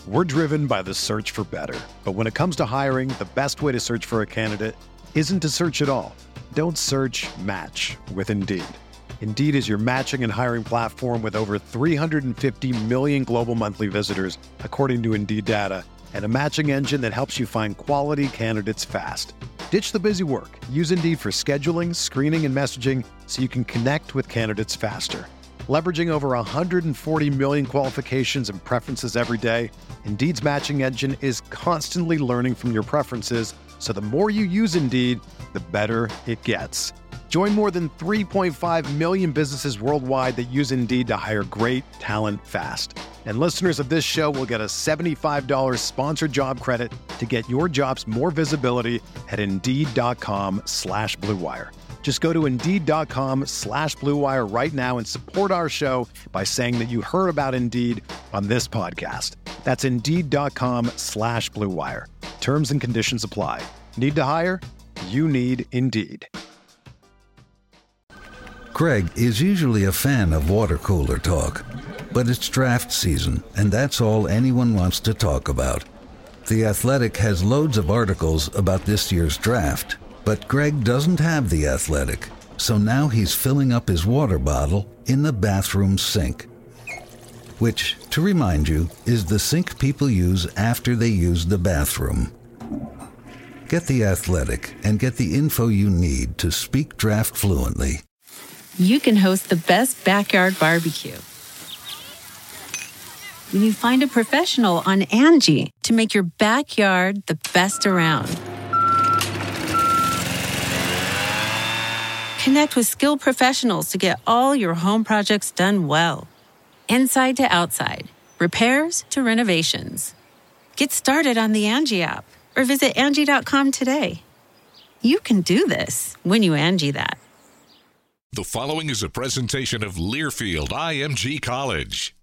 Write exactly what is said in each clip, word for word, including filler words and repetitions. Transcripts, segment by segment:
We're driven by the search for better. But when it comes to hiring, the best way to search for a candidate isn't to search at all. Don't search, match with Indeed. Indeed is your matching and hiring platform with over three hundred fifty million global monthly visitors, according to Indeed data, and a matching engine that helps you find quality candidates fast. Ditch the busy work. Use Indeed for scheduling, screening, and messaging so you can connect with candidates faster. Leveraging over one hundred forty million qualifications and preferences every day, Indeed's matching engine is constantly learning from your preferences, so the more you use Indeed, the better it gets. Join more than three point five million businesses worldwide that use Indeed to hire great talent fast. And listeners of this show will get a seventy-five dollars sponsored job credit to get your jobs more visibility at Indeed.com slash Blue Wire. Just go to Indeed.com slash Blue Wire right now and support our show by saying that you heard about Indeed on this podcast. That's Indeed.com slash Blue Wire. Terms and conditions apply. Need to hire? You need Indeed. Greg is usually a fan of water cooler talk, but it's draft season, and that's all anyone wants to talk about. The Athletic has loads of articles about this year's draft, but Greg doesn't have The Athletic, so now he's filling up his water bottle in the bathroom sink, which, to remind you, is the sink people use after they use the bathroom. Get The Athletic and get the info you need to speak draft fluently. You can host the best backyard barbecue when you find a professional on Angie to make your backyard the best around. Connect with skilled professionals to get all your home projects done well. Inside to outside, repairs to renovations. Get started on the Angie app or visit Angie dot com today. You can do this when you Angie that. The following is a presentation of Learfield I M G College.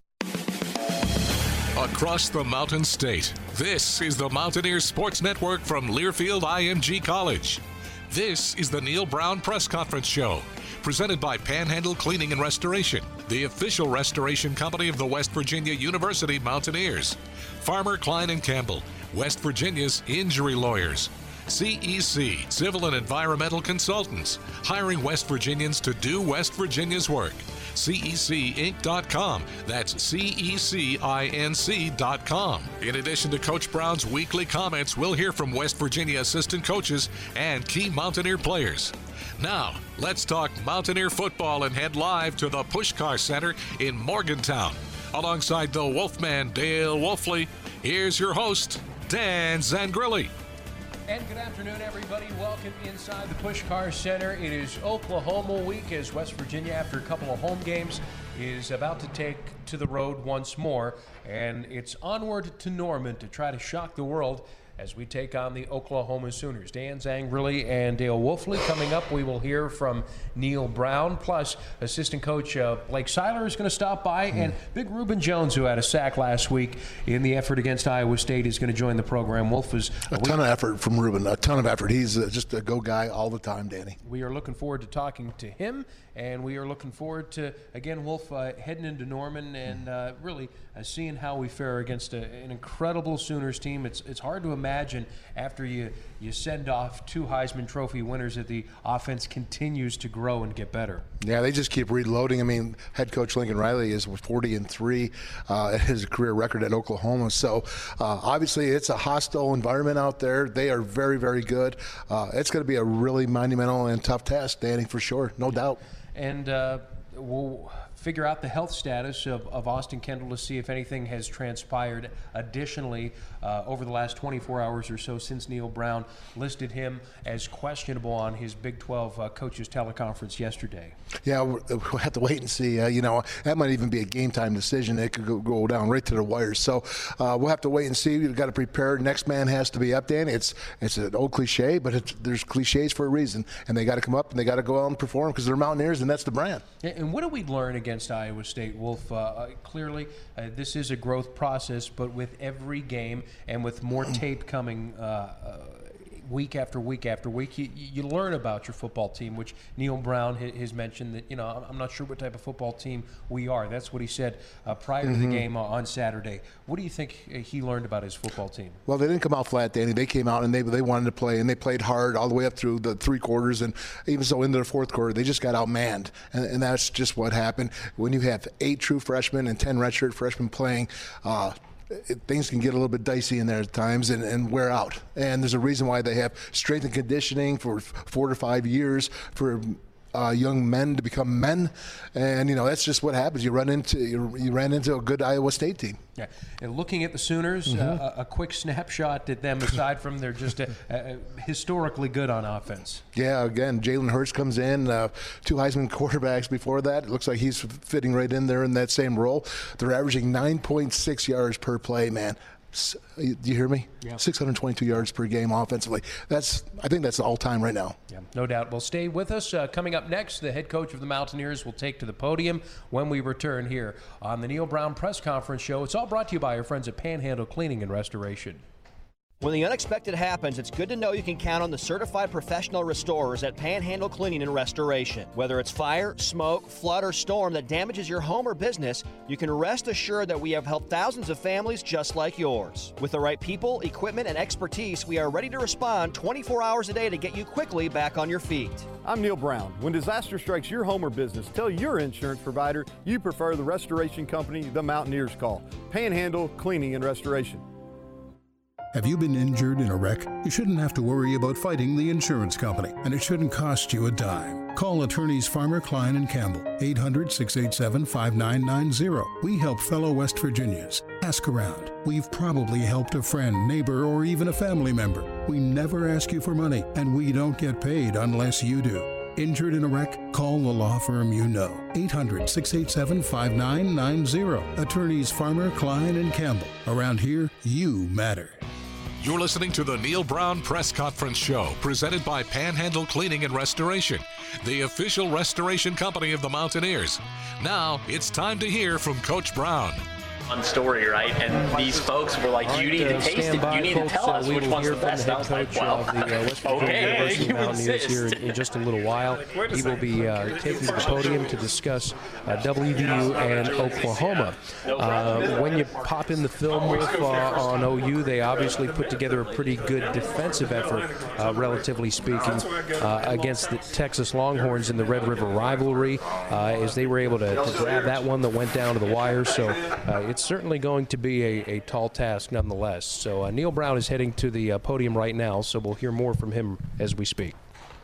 Across the Mountain State, this is the Mountaineers Sports Network from Learfield I M G College. This is the Neil Brown Press Conference Show, presented by Panhandle Cleaning and Restoration, the official restoration company of the West Virginia University Mountaineers. Farmer, Klein and Campbell, West Virginia's injury lawyers. C E C, Civil and Environmental Consultants, hiring West Virginians to do West Virginia's work. C E C Inc dot com. That's C E C I N C dot com. In addition to Coach Brown's weekly comments, we'll hear from West Virginia assistant coaches and key Mountaineer players. Now, let's talk Mountaineer football and head live to the Pushkar Center in Morgantown. Alongside the Wolfman, Dale Wolfley, here's your host, Dan Zangrilli. And good afternoon, everybody. Welcome inside the Pushkar Center. It is Oklahoma week as West Virginia, after a couple of home games, is about to take to the road once more. And it's onward to Norman to try to shock the world as we take on the Oklahoma Sooners. Dan Zangrilli and Dale Wolfley. Coming up, we will hear from Neil Brown, plus assistant coach uh, Blake Seiler is going to stop by, mm. and Big Reuben Jones, who had a sack last week in the effort against Iowa State, is going to join the program. Wolf is a ton we, of effort from Reuben, a ton of effort. He's uh, just a go guy all the time, Danny. We are looking forward to talking to him, and we are looking forward to, again, Wolf, uh, heading into Norman and uh, really uh, seeing how we fare against a, an incredible Sooners team. It's it's hard to imagine after you, you send off two Heisman Trophy winners that the offense continues to grow and get better. Yeah, they just keep reloading. I mean, head coach Lincoln Riley is forty and three uh, at his career record at Oklahoma. So uh, obviously it's a hostile environment out there. They are very, very good. Uh, it's going to be a really monumental and tough task, Danny, for sure, no doubt. And uh, we'll figure out the health status of, of Austin Kendall to see if anything has transpired additionally uh, over the last twenty-four hours or so since Neil Brown listed him as questionable on his Big twelve uh, coaches teleconference yesterday. Yeah, we'll have to wait and see. Uh, you know, that might even be a game time decision. It could go, go down right to the wires. So uh, we'll have to wait and see. We've got to prepare. Next man has to be up, Danny. It's it's an old cliche, but it's, there's cliches for a reason, and they got to come up and they got to go out and perform because they're Mountaineers, and that's the brand. And what did we learn against Iowa State, Wolf? Uh, clearly, uh, this is a growth process, but with every game and with more tape coming uh, uh, week after week after week, you, you learn about your football team, which Neal Brown has mentioned that, you know, I'm not sure what type of football team we are. That's what he said uh, prior mm-hmm. to the game on Saturday. What do you think he learned about his football team? Well, they didn't come out flat, Danny. They came out and they they wanted to play, and they played hard all the way up through the three quarters, and even so into the fourth quarter, they just got outmanned, and, and that's just what happened. When you have eight true freshmen and ten redshirt freshmen playing, uh, It, things can get a little bit dicey in there at times and, and wear out. And there's a reason why they have strength and conditioning for four to five years for uh, young men to become men. And, you know, that's just what happens. You run into you, you ran into a good Iowa State team. Yeah. And looking at the Sooners, mm-hmm. uh, a, a quick snapshot at them, aside from they're just a, a, historically good on offense. Yeah, again, Jalen Hurts comes in, uh, two Heisman quarterbacks before that. It looks like he's fitting right in there in that same role. They're averaging nine point six yards per play, man. Do you hear me? Yeah. six hundred twenty-two yards per game offensively. That's I think that's all time right now. Yeah, no doubt. Well, stay with us. Uh, coming up next, the head coach of the Mountaineers will take to the podium when we return here on the Neal Brown Press Conference Show. It's all brought to you by our friends at Panhandle Cleaning and Restoration. When the unexpected happens, it's good to know you can count on the certified professional restorers at Panhandle Cleaning and Restoration. Whether it's fire, smoke, flood, or storm that damages your home or business, you can rest assured that we have helped thousands of families just like yours. With the right people, equipment, and expertise, we are ready to respond twenty-four hours a day to get you quickly back on your feet. I'm Neal Brown. When disaster strikes your home or business, tell your insurance provider you prefer the restoration company the Mountaineers call. Panhandle Cleaning and Restoration. Have you been injured in a wreck? You shouldn't have to worry about fighting the insurance company, and it shouldn't cost you a dime. Call attorneys Farmer, Klein and Campbell, eight hundred, six eight seven, five nine nine zero. We help fellow West Virginians. Ask around. We've probably helped a friend, neighbor, or even a family member. We never ask you for money, and we don't get paid unless you do. Injured in a wreck? Call the law firm you know. eight hundred, six eight seven, five nine nine zero. Attorneys Farmer, Klein and Campbell. Around here, you matter. You're listening to the Neal Brown Press Conference Show, presented by Panhandle Cleaning and Restoration, the official restoration company of the Mountaineers. Now, it's time to hear from Coach Brown. Fun story, right? And these folks were like, you need to taste it. You need to tell us which one's the best. I was like, well, okay, you insist. Here in, in just a little while. He will be uh, taking to the podium to discuss uh, W V U and Oklahoma. Uh, when you pop in the film with, uh, on O U, they obviously put together a pretty good defensive effort, uh, relatively speaking, uh, against the Texas Longhorns in the Red River rivalry, uh, as they were able to, to grab that one that went down to the wire. So uh, it's certainly going to be a, a tall task nonetheless. So uh, Neal Brown is heading to the uh, podium right now, so we'll hear more from him as we speak.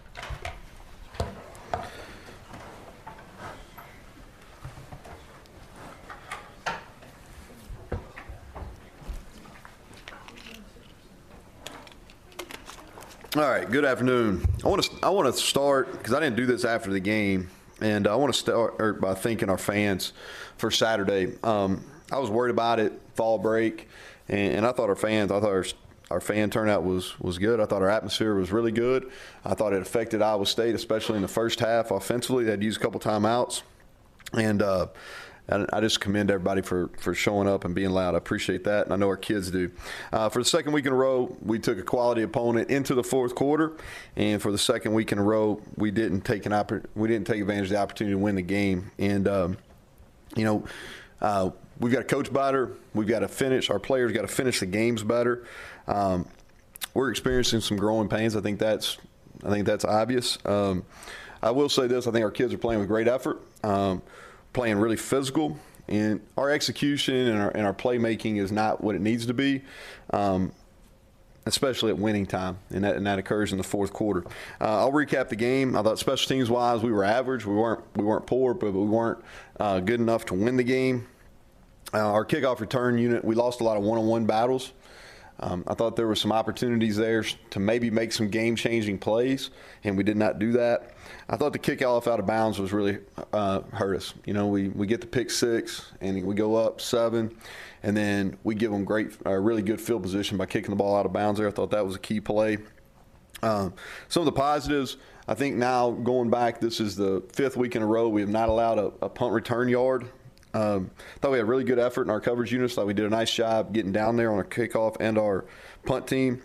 All right, good afternoon. I want to I want to start, because I didn't do this after the game, and I want to start by thanking our fans for Saturday. Um, I was worried about it, fall break, and, and I thought our fans, I thought our, our fan turnout was, was good. I thought our atmosphere was really good. I thought it affected Iowa State, especially in the first half offensively. They had used a couple timeouts, and uh, I just commend everybody for, for showing up and being loud. I appreciate that, and I know our kids do. Uh, for the second week in a row, we took a quality opponent into the fourth quarter, and for the second week in a row, we didn't take an oppor- we didn't take advantage of the opportunity to win the game. And um, you know, uh, we've got to coach better. We've got to finish. Our players got to finish the games better. Um, we're experiencing some growing pains. I think that's I think that's obvious. Um, I will say this: I think our kids are playing with great effort. Um, playing really physical, and our execution and our, and our playmaking is not what it needs to be, um, especially at winning time, and that, and that occurs in the fourth quarter. Uh, I'll recap the game. I thought special teams wise, we were average. We weren't we weren't poor, but we weren't uh, good enough to win the game. Uh, our kickoff return unit, we lost a lot of one-on-one battles. Um, I thought there were some opportunities there to maybe make some game-changing plays, and we did not do that. I thought the kickoff out of bounds was really uh, hurt us. You know, we, we get the pick six, and we go up seven, and then we give them great, uh, really good field position by kicking the ball out of bounds there. I thought that was a key play. Um, some of the positives, I think now going back, this is the fifth week in a row we have not allowed a, a punt return yard. Um, thought we had really good effort in our coverage units. Thought we did a nice job getting down there on our kickoff and our punt team.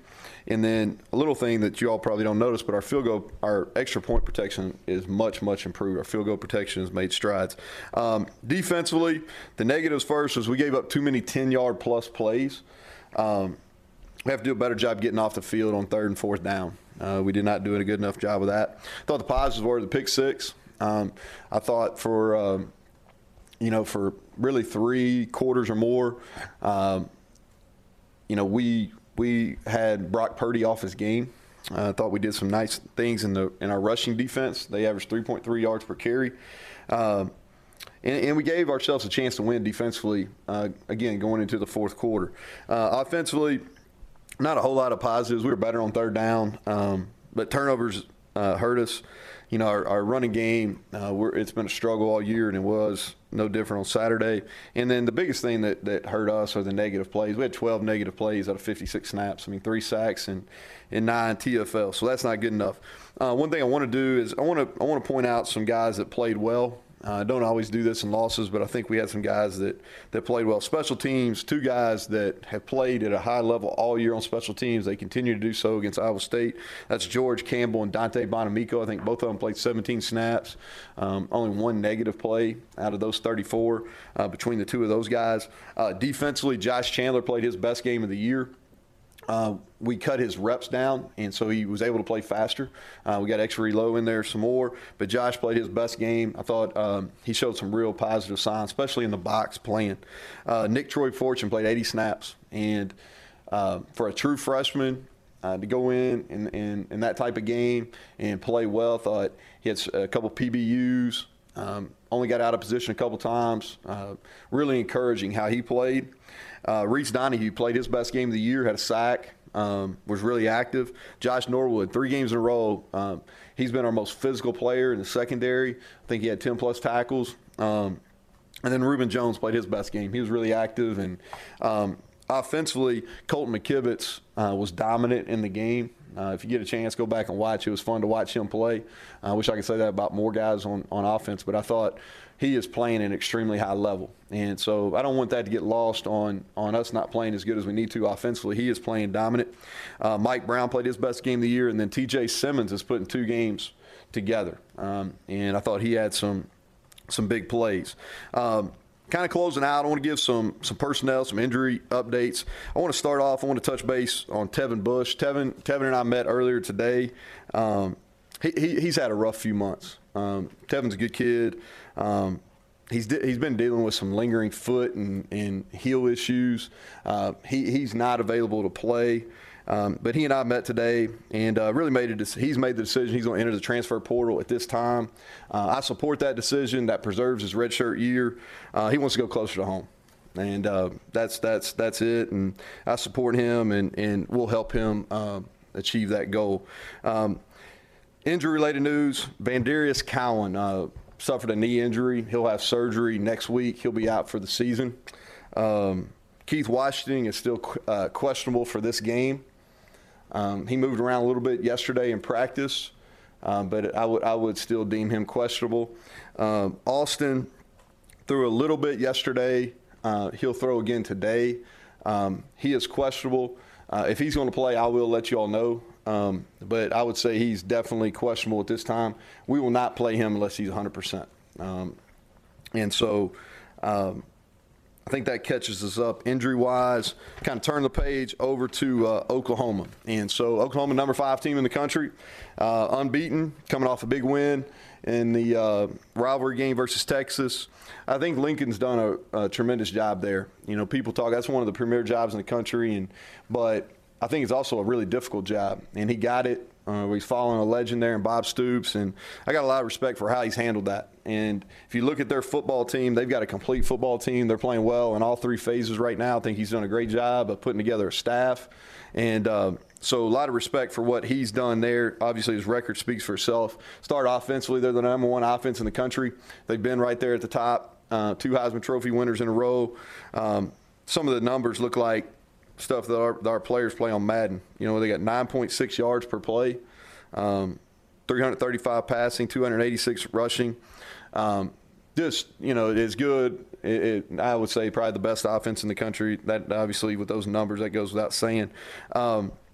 And then a little thing that you all probably don't notice, but our field goal, our extra point protection is much, much improved. Our field goal protection has made strides. Um, defensively, the negatives first was we gave up too many ten-yard plus plays. Um, we have to do a better job getting off the field on third and fourth down. Uh, we did not do a good enough job of that. I thought the positives were the pick six. Um, I thought for, um, you know, for really three quarters or more, um, you know, we – we had Brock Purdy off his game. I uh, thought we did some nice things in the in our rushing defense. They averaged three point three yards per carry. Uh, and, and we gave ourselves a chance to win defensively, uh, again, going into the fourth quarter. Uh, offensively, not a whole lot of positives. We were better on third down, um, but turnovers uh, hurt us. You know, our, our running game, uh, we're, it's been a struggle all year, and it was no different on Saturday. And then the biggest thing that, that hurt us are the negative plays. We had twelve negative plays out of fifty-six snaps. I mean, three sacks and, and nine T F L, so that's not good enough. Uh, one thing I want to do is I want to I want to point out some guys that played well. Uh, I don't always do this in losses, but I think we had some guys that, that played well. Special teams, two guys that have played at a high level all year on special teams. They continue to do so against Iowa State. That's George Campbell and Dante Bonamico. I think both of them played seventeen snaps. Um, only one negative play out of those thirty-four uh, between the two of those guys. Uh, defensively, Josh Chandler played his best game of the year. Uh, we cut his reps down, and so he was able to play faster. Uh, we got X-Ray Low in there some more, but Josh played his best game. I thought um, he showed some real positive signs, especially in the box playing. Uh, Nick Troy Fortune played eighty snaps, and uh, for a true freshman uh, to go in, in in in that type of game and play well, I thought he had a couple P B Us, um, only got out of position a couple times. Uh, really encouraging how he played. Uh, Reese Donahue played his best game of the year, had a sack, um, was really active. Josh Norwood, three games in a row. Um, he's been our most physical player in the secondary. I think he had ten-plus tackles. Um, and then Reuben Jones played his best game. He was really active. And um, offensively, Colton McKivitz uh, was dominant in the game. Uh, if you get a chance, go back and watch. It was fun to watch him play. I wish I could say that about more guys on, on offense, but I thought he is playing at an extremely high level. And so I don't want that to get lost on, on us not playing as good as we need to offensively. He is playing dominant. Uh, Mike Brown played his best game of the year, and then T J Simmons is putting two games together. Um, and I thought he had some some big plays. Um, Kind of closing out, I want to give some some personnel, some injury updates. I want to start off, I want to touch base on Tevin Bush. Tevin, Tevin and I met earlier today. Um, he, he, he's had a rough few months. Um, Tevin's a good kid. Um, he's he's been dealing with some lingering foot and, and heel issues. Uh, he, he's not available to play. Um, but he and I met today and uh, really made a – he's made the decision he's going to enter the transfer portal at this time. Uh, I support that decision. That preserves his redshirt year. Uh, he wants to go closer to home. And uh, that's that's that's it. And I support him, and, and we'll help him uh, achieve that goal. Um, injury-related news, Vandarius Cowan uh, suffered a knee injury. He'll have surgery next week. He'll be out for the season. Um, Keith Washington is still uh, questionable for this game. Um, he moved around a little bit yesterday in practice, um, but I would I would still deem him questionable. Um, Austin threw a little bit yesterday. Uh, he'll throw again today. Um, he is questionable. Uh, if he's going to play, I will let you all know. Um, but I would say he's definitely questionable at this time. We will not play him unless he's one hundred percent. Um, and so um, – I think that catches us up injury-wise. Kind of turn the page over to uh, Oklahoma. And so Oklahoma, number five team in the country, uh, unbeaten, coming off a big win in the uh, rivalry game versus Texas. I think Lincoln's done a, a tremendous job there. You know, people talk, that's one of the premier jobs in the country, and but I think it's also a really difficult job. And he got it. Uh, he's following a legend there in Bob Stoops, and I got a lot of respect for how he's handled that. And if you look at their football team, they've got a complete football team. They're playing well in all three phases right now. I think he's done a great job of putting together a staff. And uh, so a lot of respect for what he's done there. Obviously, his record speaks for itself. Start offensively, they're the number one offense in the country. They've been right there at the top, uh, two Heisman Trophy winners in a row. Um, some of the numbers look like stuff that our, that our players play on Madden. You know, they got nine point six yards per play, um, three hundred thirty-five passing, two hundred eighty-six rushing. Um, just, you know, it is good. It, it, I would say probably the best offense in the country. That obviously with those numbers, that goes without saying. Um,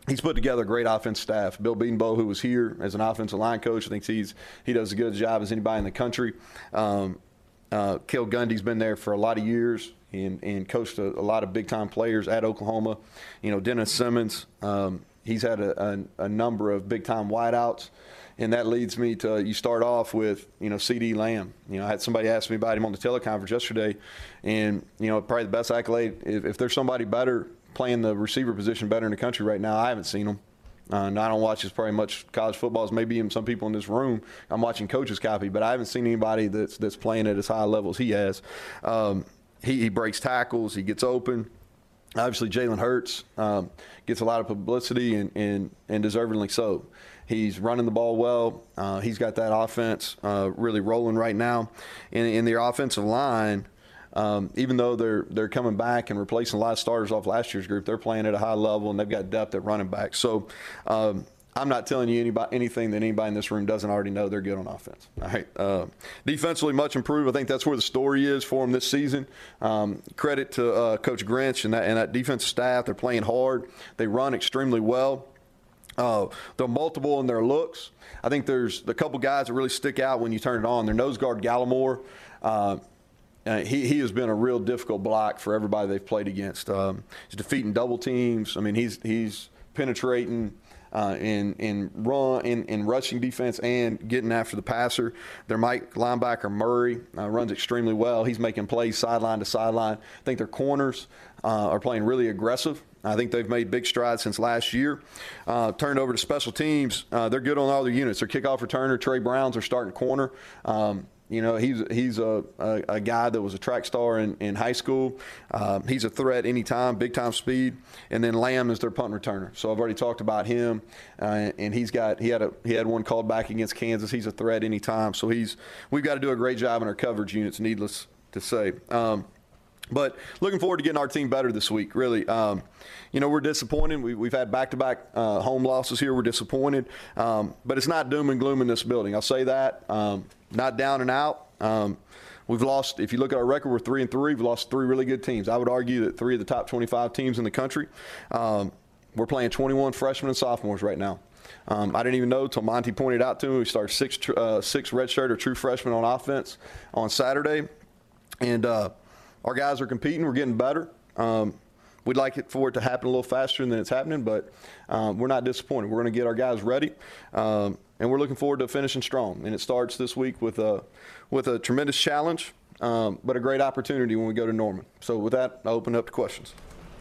he's put together a great offense staff. Bill Bedenbaugh, who was here as an offensive line coach, I think he's he does as good a job as anybody in the country. Um, uh, Cale Gundy's been there for a lot of years and, and coached a, a lot of big-time players at Oklahoma. You know, Dennis Simmons, um, he's had a, a, a number of big-time wideouts. And that leads me to, you start off with, you know, C D Lamb. You know, I had somebody ask me about him on the teleconference yesterday. And, you know, probably the best accolade, if, if there's somebody better playing the receiver position better in the country right now, I haven't seen him. Uh, and I don't watch as probably much college football as maybe even some people in this room. I'm watching coaches copy, but I haven't seen anybody that's that's playing at as high a level as he has. Um, he, he breaks tackles. He gets open. Obviously, Jalen Hurts um, gets a lot of publicity and, and, and deservedly so. He's running the ball well. Uh, he's got that offense uh, really rolling right now. In, in their offensive line, um, even though they're they're coming back and replacing a lot of starters off last year's group, they're playing at a high level, and they've got depth at running back. So um, I'm not telling you anybody, anything that anybody in this room doesn't already know. They're good on offense. All right. Uh, defensively, much improved. I think that's where the story is for them this season. Um, credit to uh, Coach Grinch and that, and that defensive staff. They're playing hard. They run extremely well. Uh, they're multiple in their looks. I think there's a couple guys that really stick out when you turn it on. Their nose guard, Gallimore, uh, uh, he, he has been a real difficult block for everybody they've played against. Um, he's defeating double teams. I mean, he's he's penetrating uh, in in run in, in rushing defense and getting after the passer. Their Mike linebacker Murray uh, runs extremely well. He's making plays sideline to sideline. I think their corners uh, are playing really aggressive. I think they've made big strides since last year. Uh, turned over to special teams. Uh, they're good on all their units. Their kickoff returner, Trey Brown's their starting corner. Um, you know, he's he's a, a, a guy that was a track star in, in high school. Uh, he's a threat anytime, big-time speed. And then Lamb is their punt returner. So I've already talked about him. Uh, and he's got he had a he had one called back against Kansas. He's a threat anytime. So he's we've got to do a great job in our coverage units, needless to say. Um, But looking forward to getting our team better this week, really. Um, you know, we're disappointed. We, we've had back-to-back uh, home losses here. We're disappointed. Um, but it's not doom and gloom in this building. I'll say that. Um, not down and out. Um, we've lost, if you look at our record, we're three and three. We've lost three really good teams. I would argue that three of the top twenty-five teams in the country. Um, we're playing twenty-one freshmen and sophomores right now. Um, I didn't even know until Monty pointed out to me. We started six, uh, six redshirt or true freshmen on offense on Saturday. And uh, our guys are competing. We're getting better. Um, we'd like it for it to happen a little faster than it's happening, but um, we're not disappointed. We're going to get our guys ready, um, and we're looking forward to finishing strong. And it starts this week with a, with a tremendous challenge, um, but a great opportunity when we go to Norman. So with that, I'll open up to questions.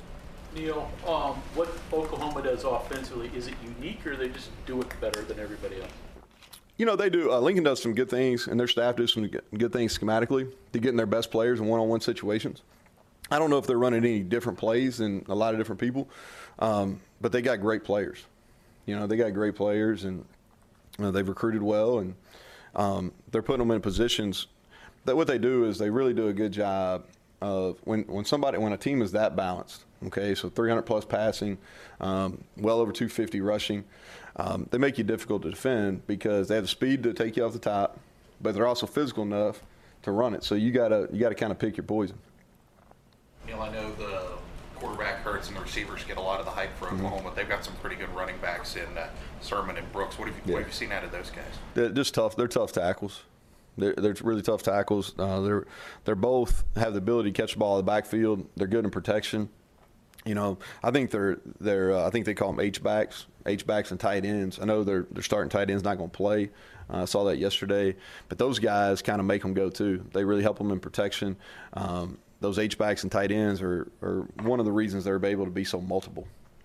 Neil, um, what Oklahoma does offensively, is it unique or they just do it better than everybody else? You know, they do. Uh, Lincoln does some good things, and their staff does some good things schematically to getting their best players in one-on-one situations. I don't know if they're running any different plays than a lot of different people, um, but they got great players. You know, they got great players, and you know, they've recruited well, and um, they're putting them in positions that what they do is they really do a good job of when, when somebody, when a team is that balanced, okay, so three hundred plus passing, um, well over two fifty rushing, Um, they make you difficult to defend because they have the speed to take you off the top, but they're also physical enough to run it. So you gotta you gotta kind of pick your poison. Neil, I know the quarterback Hurts and the receivers get a lot of the hype for Oklahoma. Mm-hmm. They've got some pretty good running backs in uh, Sermon and Brooks. What have you yeah. what have you seen out of those guys? They're just tough. They're tough tackles. They're, they're really tough tackles. Uh, they're they're both have the ability to catch the ball in the backfield. They're good in protection. You know, I think they're they're uh, I think they call them H backs, H backs and tight ends. I know they're they're starting tight ends not going to play. I uh, saw that yesterday, but those guys kind of make them go too. They really help them in protection. Um, those H backs and tight ends are, are one of the reasons they're able to be so multiple.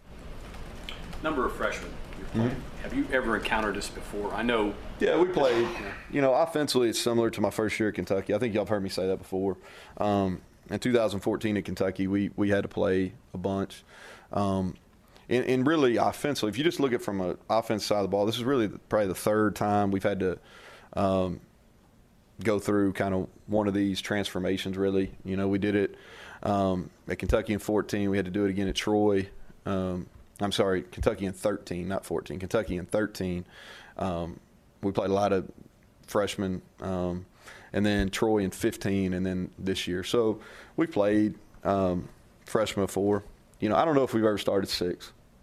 Number of freshmen you're playing. Mm-hmm. Have you ever encountered this before? I know. Yeah, we played. You know, offensively, it's similar to my first year at Kentucky. I think y'all have heard me say that before. Um, In two thousand fourteen at Kentucky, we, we had to play a bunch. Um, and, and really offensively, if you just look at it from an offensive side of the ball, this is really probably the third time we've had to um, go through kind of one of these transformations, really. You know, we did it um, at Kentucky in fourteen. We had to do it again at Troy. Um, I'm sorry, Kentucky in thirteen, not fourteen. Kentucky in thirteen. Um, we played a lot of freshmen. Um, and then Troy in fifteen, and then this year. So we played um, freshmen before. You know, I don't know if we've ever started six.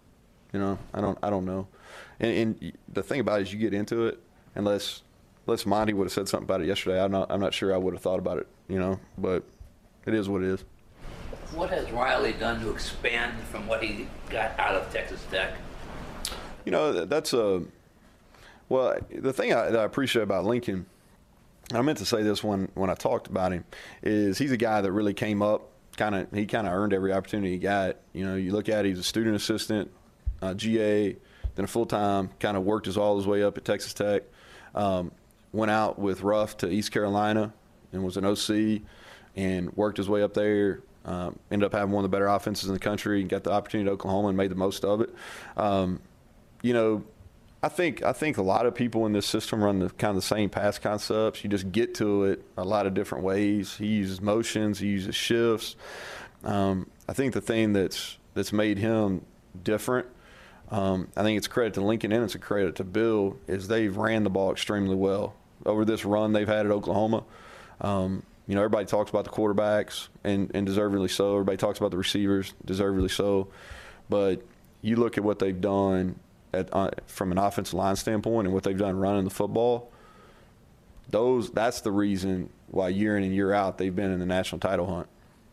You know, I don't I don't know. And, and the thing about it is you get into it, unless unless Monty would have said something about it yesterday, I'm not I'm not sure I would have thought about it, you know, but it is what it is. What has Riley done to expand from what he got out of Texas Tech? You know, that's a well. The thing I, that I appreciate about Lincoln, I meant to say this when when I talked about him, is he's a guy that really came up. Kind of, he kind of earned every opportunity he got. You know, you look at it, he's a student assistant, uh, G A, then a full time. Kind of worked his all his way up at Texas Tech. Um, went out with Ruff to East Carolina and was an O C, and worked his way up there. Um, ended up having one of the better offenses in the country, and got the opportunity at Oklahoma and made the most of it. Um, you know, I think I think a lot of people in this system run the kind of the same pass concepts. You just get to it a lot of different ways. He uses motions, he uses shifts. Um, I think the thing that's that's made him different, um, I think it's credit to Lincoln and it's a credit to Bill, is they've ran the ball extremely well over this run they've had at Oklahoma. Um, You know, everybody talks about the quarterbacks, and, and deservedly so. Everybody talks about the receivers, deservedly so. But you look at what they've done at, uh, from an offensive line standpoint and what they've done running the football, those that's the reason why year in and year out they've been in the national title hunt.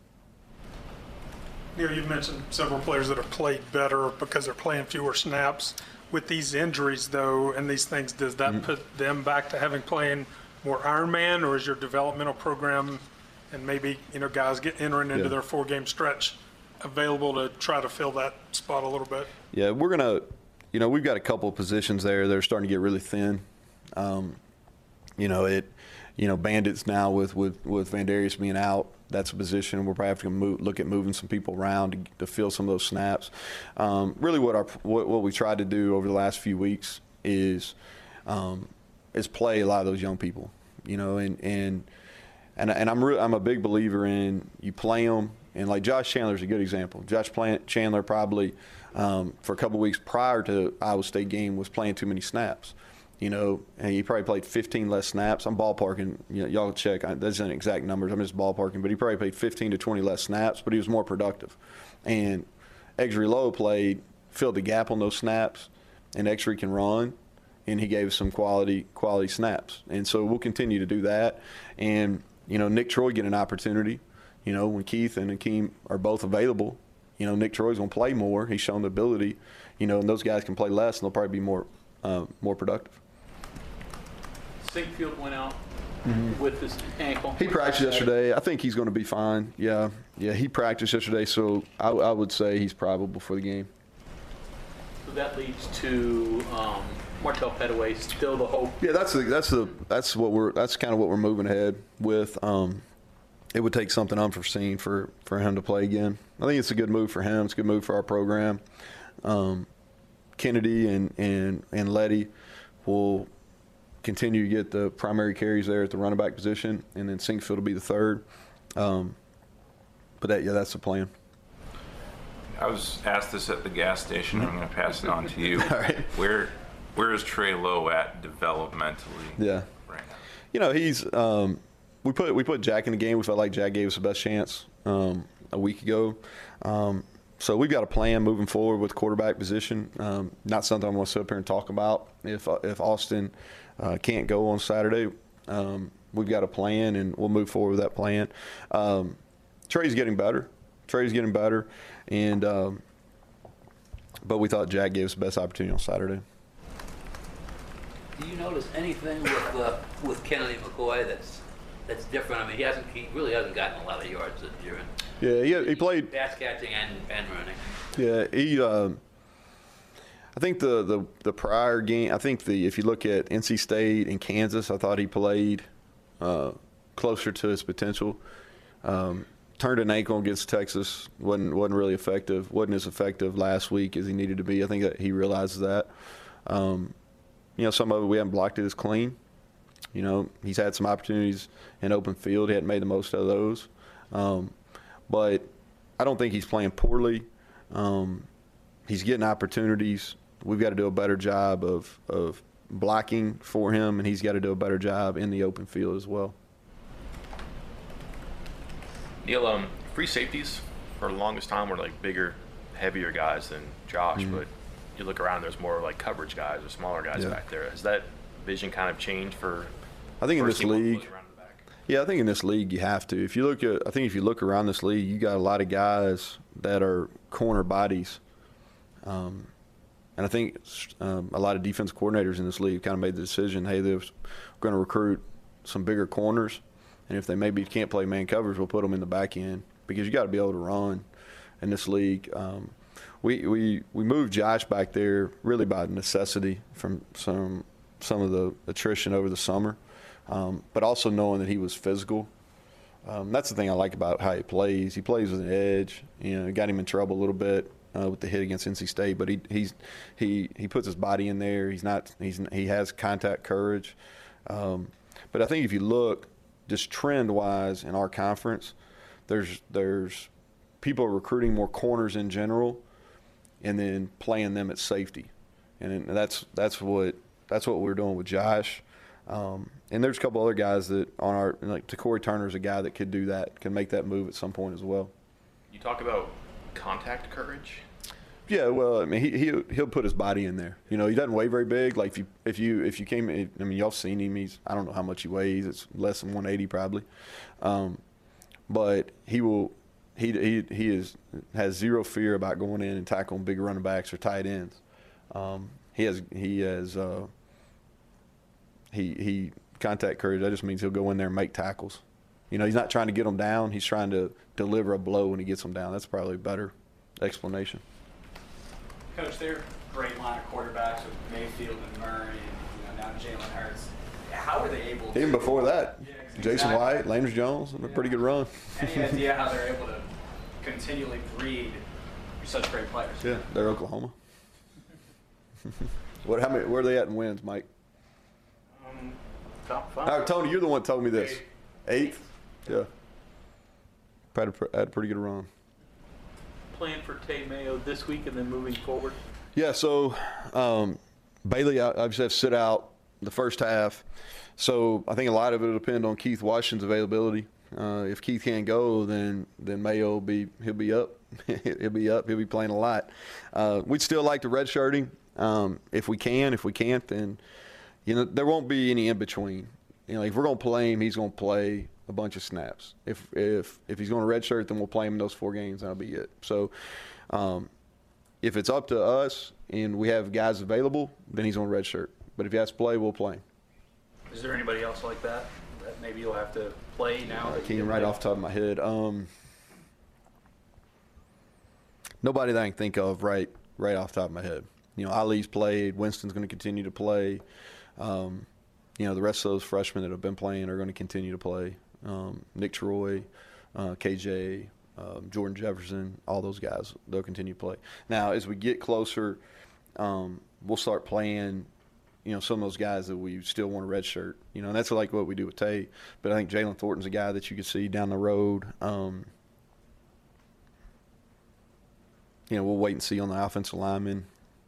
Neil, you've mentioned several players that have played better because they're playing fewer snaps. With these injuries, though, and these things, does that mm-hmm. put them back to having playing more Ironman, or is your developmental program and maybe, you know, guys get entering into yeah. their four-game stretch available to try to fill that spot a little bit? Yeah, we're going to, you know, we've got a couple of positions there that are starting to get really thin. Um, you know, it, you know, Bandits now with, with, with Vandarius being out, that's a position we're probably have to move, look at moving some people around to, to fill some of those snaps. Um, really what, our, what, what we tried to do over the last few weeks is um, – is play a lot of those young people, you know, and and and, and I'm re- I'm a big believer in you play them, and like Josh Chandler's a good example. Josh Chandler probably um, for a couple of weeks prior to Iowa State game was playing too many snaps, you know, and he probably played fifteen less snaps. I'm ballparking, you know, y'all check. I, those aren't exact numbers. I'm just ballparking, but he probably played fifteen to twenty less snaps, but he was more productive. And Exree Lowe played, filled the gap on those snaps, and Exree can run. And he gave us some quality quality snaps. And so we'll continue to do that. And, you know, Nick Troy get an opportunity. You know, when Keith and Akeem are both available, you know, Nick Troy's going to play more. He's shown the ability, you know, and those guys can play less, and they'll probably be more uh, more productive. Sinkfield went out mm-hmm. with his ankle. He practiced yesterday. I think he's going to be fine. Yeah, yeah, he practiced yesterday, so I, I would say he's probable for the game. So that leads to um, – Martell Pettaway, still the hope. Yeah, that's the that's the that's what we're that's kind of what we're moving ahead with. Um, it would take something unforeseen for, for him to play again. I think it's a good move for him. It's a good move for our program. Um, Kennedy and and and Letty will continue to get the primary carries there at the running back position, and then Sinkfield will be the third. Um, but that yeah, that's the plan. I was asked this at the gas station. I'm going to pass it on to you. All right. Where Where is Trey Lowe at developmentally? Yeah, right now? You know, he's um, we put we put Jack in the game. We felt like Jack gave us the best chance um, a week ago. Um, so we've got a plan moving forward with quarterback position. Um, not something I'm going to sit up here and talk about. If if Austin uh, can't go on Saturday, um, we've got a plan, and we'll move forward with that plan. Um, Trey's getting better. Trey's getting better, and um, but we thought Jack gave us the best opportunity on Saturday. Do you notice anything with uh, with Kennedy McCoy that's that's different? I mean, he hasn't he really hasn't gotten a lot of yards this year. Yeah, he he played pass catching and, and running. Yeah, he. Uh, I think the, the the prior game. I think the if you look at N C State and Kansas, I thought he played uh, closer to his potential. Um, turned an ankle against Texas. wasn't wasn't really effective. wasn't as effective last week as he needed to be. I think that he realizes that. Um, You know, some of it we haven't blocked it as clean. You know, he's had some opportunities in open field. He hadn't made the most out of those. Um, but I don't think he's playing poorly. Um, he's getting opportunities. We've got to do a better job of, of blocking for him, and he's got to do a better job in the open field as well. Neil, um, free safeties for the longest time were like bigger, heavier guys than Josh, mm-hmm. but you look around, there's more like coverage guys or smaller guys Yeah. back there. Has that vision kind of changed for? I think in first this team league, around the back? yeah, I think in this league you have to. If you look at, I think if you look around this league, you got a lot of guys that are corner bodies, um, and I think um, a lot of defense coordinators in this league kind of made the decision, hey, they're going to recruit some bigger corners, and if they maybe can't play man covers, we'll put them in the back end because you got to be able to run in this league. Um, we we we moved Josh back there really by necessity from some some of the attrition over the summer, um, but also knowing that he was physical. Um, that's the thing I like about how he plays. He plays with an edge. You know, it got him in trouble a little bit uh, with the hit against N C State, but he he's he he puts his body in there. He's not he's he has contact courage. Um, but I think if you look just trend wise in our conference, there's there's people are recruiting more corners in general, and then playing them at safety, and that's that's what that's what we're doing with Josh. Um, and there's a couple other guys that on our like Corey Turner's a guy that could do that, can make that move at some point as well. You talk about contact courage. Yeah, well, I mean, he he'll, he'll put his body in there. You know, he doesn't weigh very big. Like if you if you if you came, I mean, y'all seen him. He's I don't know how much he weighs. It's less than one eighty probably, um, but he will. He he he is has zero fear about going in and tackling big running backs or tight ends. Um, he has he has uh, he he contact courage. That just means he'll go in there and make tackles. You know, he's not trying to get them down. He's trying to deliver a blow when he gets them down. That's probably a better explanation. Coach, they're a great line of quarterbacks with Mayfield and Murray, and you know, now Jalen Hurts. How are they able to? Even before that, Yeah, Jason exactly. White, Landry Jones, a pretty good run. Any idea how they're able to continually breed such great players? Yeah, they're Oklahoma. What? How many? Where are they at in wins, Mike? Um, top five. All right, Tony, you're the one that told me this. Eighth. Yeah. Had a, had a pretty good run. Plan for Tay Mayo this week and then moving forward? Yeah, so um, Bailey, I, I just have to sit out the first half. So I think a lot of it will depend on Keith Washington's availability. Uh, if Keith can't go, then then Mayo will be he'll be up. he'll be up. He'll be playing a lot. Uh, we'd still like the redshirting um, if we can. If we can't, then you know there won't be any in between. You know, if we're going to play him, he's going to play a bunch of snaps. If if if he's going to redshirt, then we'll play him in those four games. That'll be it. So, um, if it's up to us and we have guys available, then he's on redshirt. But if he has to play, we'll play him. Is there anybody else like that that maybe you'll have to play now? I can't right off the top of my head. Um, nobody that I can think of right right off the top of my head. You know, Ali's played. Winston's going to continue to play. Um, you know, the rest of those freshmen that have been playing are going to continue to play. Um, Nick Troy, uh, K J, um, Jordan Jefferson, all those guys, they'll continue to play. Now, as we get closer, um, we'll start playing, you know, some of those guys that we still want to redshirt. You know, and that's like what we do with Tay. But I think Jalen Thornton's a guy that you can see down the road. Um, you know, we'll wait and see on the offensive lineman.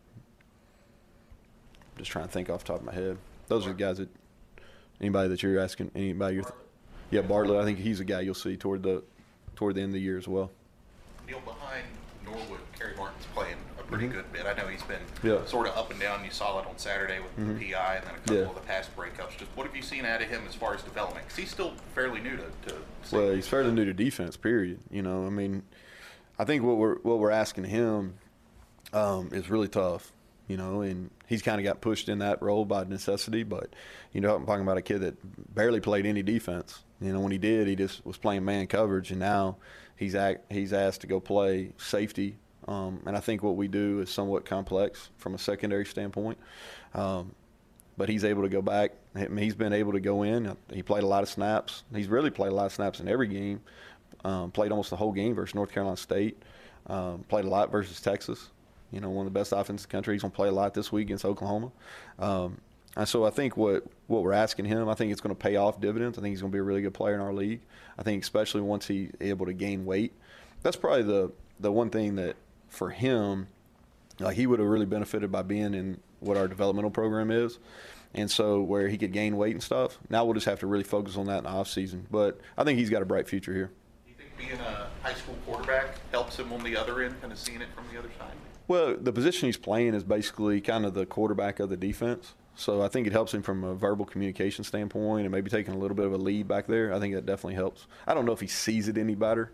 Just trying to think off the top of my head. Those are the guys that anybody that you're asking, anybody you're th- yeah, Bartlett. I think he's a guy you'll see toward the toward the end of the year as well. Neil, behind Norwood, Kerry Martin's playing a pretty Mhm. good bit. I know he's been Yeah. sort of up and down. You saw it on Saturday with Mhm. the P I and then a couple Yeah. of the pass breakups. Just what have you seen out of him as far as development? Because he's still fairly new to. to Well, he's fairly new to defense. Period. You know, I mean, I think what we're what we're asking him um, is really tough. You know, and he's kind of got pushed in that role by necessity. But you know, I'm talking about a kid that barely played any defense. You know, when he did, he just was playing man coverage, and now he's act, he's asked to go play safety. Um, and I think what we do is somewhat complex from a secondary standpoint. Um, but he's able to go back. I mean, he's been able to go in. He played a lot of snaps. He's really played a lot of snaps in every game. Um, played almost the whole game versus North Carolina State. Um, played a lot versus Texas. You know, one of the best offenses in the country. He's going to play a lot this week against Oklahoma. Um, and so I think what, what we're asking him, I think it's going to pay off dividends. I think he's going to be a really good player in our league. I think especially once he's able to gain weight. That's probably the, the one thing that for him, like he would have really benefited by being in what our developmental program is. And so where he could gain weight and stuff. Now we'll just have to really focus on that in the off season. But I think he's got a bright future here. Do you think being a high school quarterback helps him on the other end, kind of seeing it from the other side? Well, the position he's playing is basically kind of the quarterback of the defense. So I think it helps him from a verbal communication standpoint and maybe taking a little bit of a lead back there. I think that definitely helps. I don't know if he sees it any better.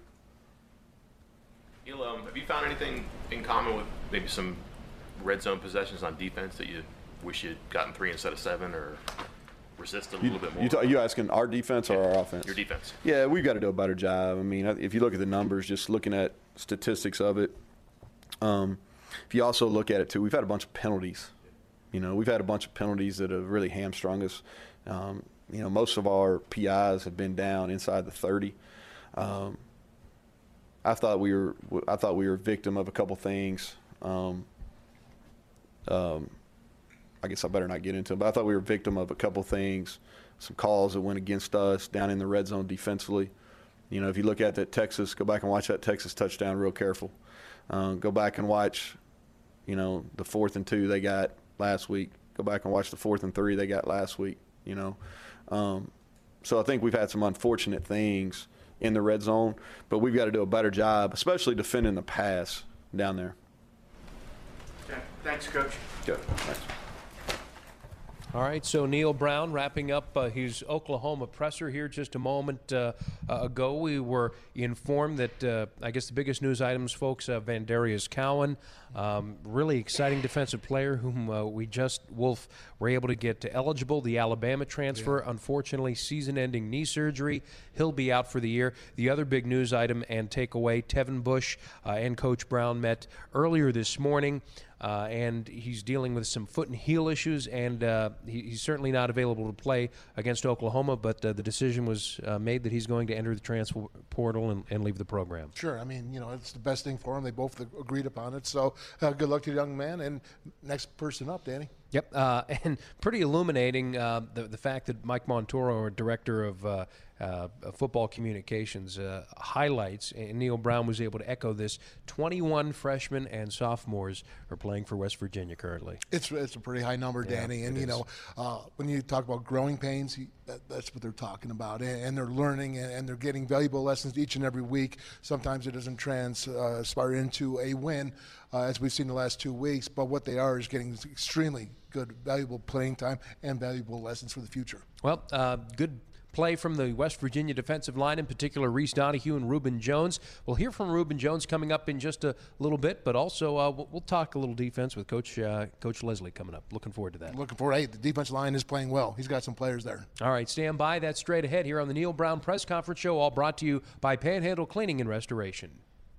Neil, um, have you found anything in common with maybe some red zone possessions on defense that you wish you'd gotten three instead of seven, or resisted a You, little bit more? you, ta- you asking our defense or our offense? Your defense. Yeah, we've got to do a better job. I mean, if you look at the numbers, just looking at statistics of it, um, if you also look at it too, we've had a bunch of penalties. You know, we've had a bunch of penalties that have really hamstrung us. Um, you know, most of our P Is have been down inside the thirty. Um, I thought we were, I thought we were a victim of a couple things. Um, um, I guess I better not get into it, but I thought we were a victim of a couple things, some calls that went against us down in the red zone defensively. You know, if you look at that Texas, go back and watch that Texas touchdown real careful. Um, go back and watch, you know, the fourth and two they got last week. Go back and watch the fourth and three they got last week, you know. Um, so I think we've had some unfortunate things in the red zone, but we've got to do a better job, especially defending the pass down there. Okay. Thanks, Coach. Good. Thanks. All right, so Neil Brown wrapping up uh, his Oklahoma presser here just a moment uh, uh, ago. We were informed that, uh, I guess the biggest news items, folks, uh, Vandarius Cowan, um, really exciting defensive player whom uh, we just, Wolf, were able to get to eligible, the Alabama transfer. Yeah. Unfortunately, season-ending knee surgery. He'll be out for the year. The other big news item and takeaway, Tevin Bush uh, and Coach Brown met earlier this morning. Uh, and he's dealing with some foot and heel issues, and uh, he, he's certainly not available to play against Oklahoma, but uh, the decision was uh, made that he's going to enter the transfer portal and, and leave the program. Sure. I mean, you know, it's the best thing for him. They both agreed upon it. So uh, good luck to the young man. And next person up, Danny. Yep, uh, and pretty illuminating uh, the the fact that Mike Montoro, our director of uh, uh, football communications, uh, highlights, and Neil Brown was able to echo this. twenty-one freshmen and sophomores are playing for West Virginia currently. It's it's a pretty high number, Danny. Yeah, and you is. know, uh, when you talk about growing pains, he, that, that's what they're talking about, and, and they're learning and, and they're getting valuable lessons each and every week. Sometimes it doesn't transpire into a win, uh, as we've seen the last two weeks. But what they are is getting extremely good, valuable playing time and valuable lessons for the future. Well, uh, good play from the West Virginia defensive line, in particular Reese Donahue and Reuben Jones. We'll hear from Reuben Jones coming up in just a little bit, but also uh, we'll, we'll talk a little defense with Coach uh, Coach Leslie coming up. Looking forward to that. Looking forward. Hey, the defensive line is playing well. He's got some players there. All right, stand by. That's straight ahead here on the Neil Brown Press Conference Show, all brought to you by Panhandle Cleaning and Restoration.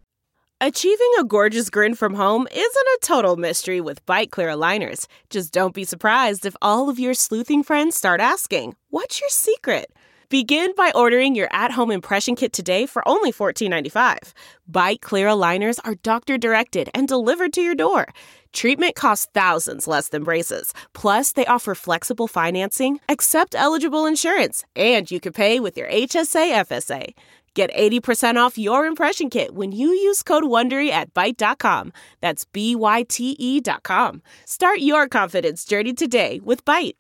Achieving a gorgeous grin from home isn't a total mystery with Bite Clear aligners. Just don't be surprised if all of your sleuthing friends start asking, "What's your secret?" Begin by ordering your at-home impression kit today for only fourteen ninety-five. Bite Clear aligners are doctor-directed and delivered to your door. Treatment costs thousands less than braces. Plus, they offer flexible financing, accept eligible insurance, and you can pay with your H S A F S A. Get eighty percent off your impression kit when you use code WONDERY at Byte dot com. That's B Y T E dot com. Start your confidence journey today with Byte.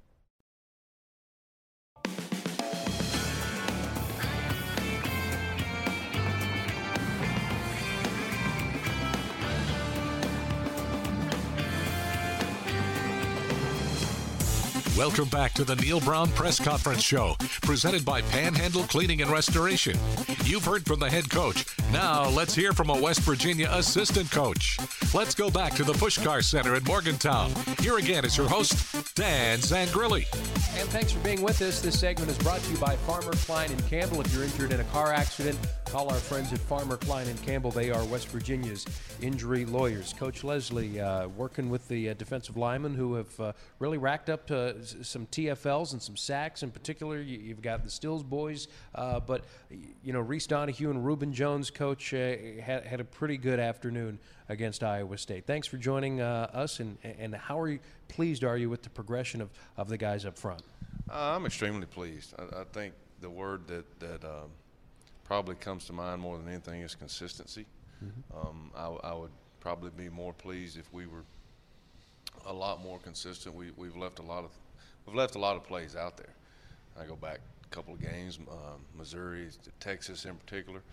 Welcome back to the Neil Brown Press Conference Show, presented by Panhandle Cleaning and Restoration. You've heard from the head coach. Now let's hear from a West Virginia assistant coach. Let's go back to the Pushkar Center in Morgantown. Here again is your host, Dan Zangrilli. And thanks for being with us. This segment is brought to you by Farmer, Klein and Campbell. If you're injured in a car accident, call our friends at Farmer, Klein and Campbell. They are West Virginia's injury lawyers. Coach Leslie uh, working with the uh, defensive linemen who have uh, really racked up uh, some T F Ls and some sacks. In particular, you, you've got the Stills boys, uh, but you know Reese Donahue and Reuben Jones, Coach, uh, had, had a pretty good afternoon against Iowa State. Thanks for joining uh, us, and and how are you pleased are you with the progression of, of the guys up front? Uh, I'm extremely pleased. I, I think the word that that um, probably comes to mind more than anything is consistency. Mm-hmm. um, I, I would probably be more pleased if we were a lot more consistent. We we've left a lot of we've left a lot of plays out there. I go back a couple of games, um, Missouri, Texas in particular.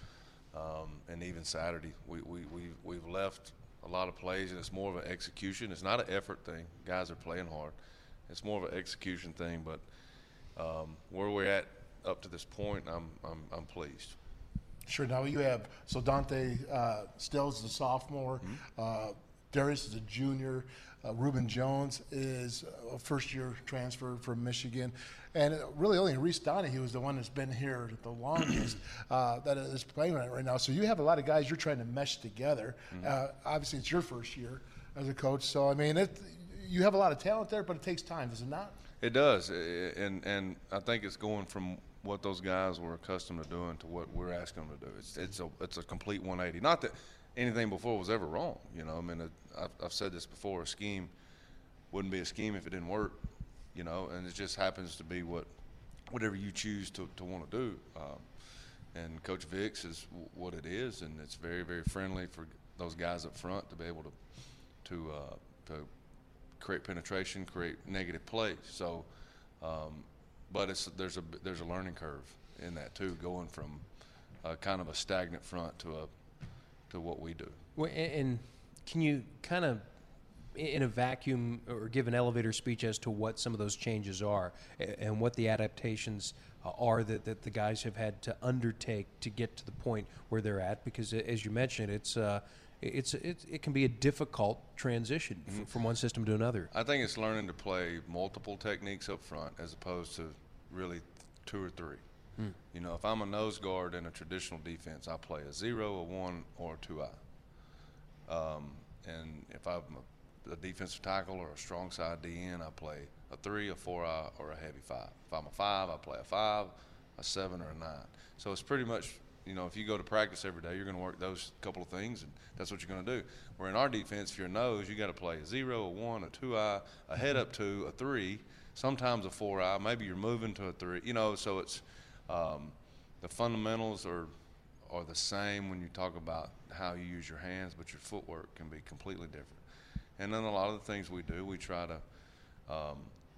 Um, and even Saturday, we, we, we, we've left a lot of plays, and it's more of an execution. It's not an effort thing. Guys are playing hard. It's more of an execution thing, but um, where we're at up to this point, I'm, I'm, I'm pleased. Sure. Now you have, so Dante uh, Stills is a sophomore, mm-hmm. uh, Darius is a junior, uh, Reuben Jones is a first-year transfer from Michigan, and really only Reese Donahue was the one that's been here the longest uh, that is playing right now. So you have a lot of guys you're trying to mesh together. Mm-hmm. Uh, obviously, it's your first year as a coach, so I mean, it, you have a lot of talent there, but it takes time, does it not? It does, and and I think it's going from what those guys were accustomed to doing to what we're asking them to do. It's it's a it's a complete one eighty. Not that anything before was ever wrong. You know, I mean, it, I've, I've said this before. A scheme wouldn't be a scheme if it didn't work. You know, and it just happens to be what whatever you choose to, to want to do. Um, and Coach Vicks is w- what it is, and it's very very friendly for those guys up front to be able to to uh, to create penetration, create negative plays. So. Um, But it's there's a there's a learning curve in that too, going from uh, kind of a stagnant front to a to what we do. Well, and can you kind of, in a vacuum, or give an elevator speech as to what some of those changes are and what the adaptations are that, that the guys have had to undertake to get to the point where they're at? Because as you mentioned, it's uh, it's, it's it can be a difficult transition mm-hmm. from one system to another. I think it's learning to play multiple techniques up front as opposed to really two or three. Hmm. You know, if I'm a nose guard in a traditional defense, I play a zero, a one, or a two-eye. Um, and if I'm a, a defensive tackle or a strong side D N, I play a three, a four-eye, or a heavy five. If I'm a five, I play a five, a seven, or a nine. So it's pretty much, you know, if you go to practice every day, you're going to work those couple of things, and that's what you're going to do. Where in our defense, if you're a nose, you got to play a zero, a one, a two-eye, a head up two, a three, sometimes a four-eye. Maybe you're moving to a three. You know, so it's um, the fundamentals are are the same when you talk about how you use your hands, but your footwork can be completely different. And then a lot of the things we do, we try to um,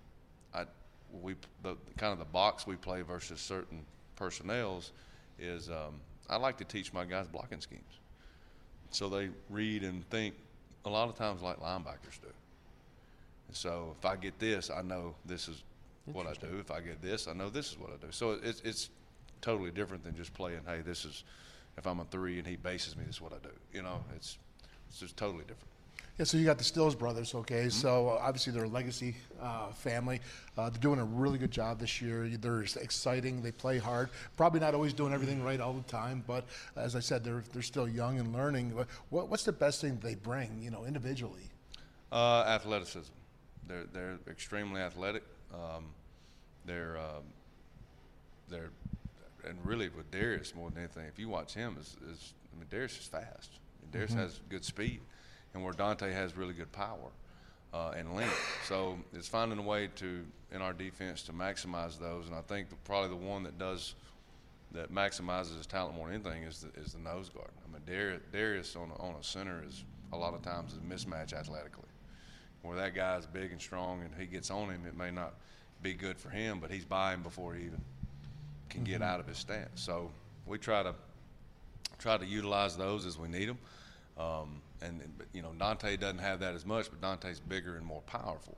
I we the kind of the box we play versus certain personnels is um, I like to teach my guys blocking schemes, so they read and think a lot of times like linebackers do. And so if I get this, I know this is what I do. If I get this, I know this is what I do. So it's it's totally different than just playing, hey, this is, if I'm a three and he bases me, this is what I do. You know, it's it's just totally different. Yeah, so you got the Stills brothers, okay? Mm-hmm. So uh, obviously they're a legacy uh, family. Uh, they're doing a really good job this year. They're exciting. They play hard. Probably not always doing everything right all the time, but as I said, they're they're still young and learning. What, what's the best thing they bring, you know, individually? Uh, athleticism. They're they're extremely athletic. Um, they're um, they're and really with Darius more than anything, if you watch him, is, is I mean Darius is fast. Darius mm-hmm. has good speed, and where Dante has really good power uh, and length. So it's finding a way to in our defense to maximize those. And I think the, probably the one that does that maximizes his talent more than anything is the, is the nose guard. I mean Darius, Darius on a, on a center is a lot of times a mismatch athletically. Where that guy's big and strong and he gets on him, it may not be good for him, but he's by him before he even can mm-hmm. get out of his stance. So we try to try to utilize those as we need them. Um, and, you know, Dante doesn't have that as much, but Dante's bigger and more powerful.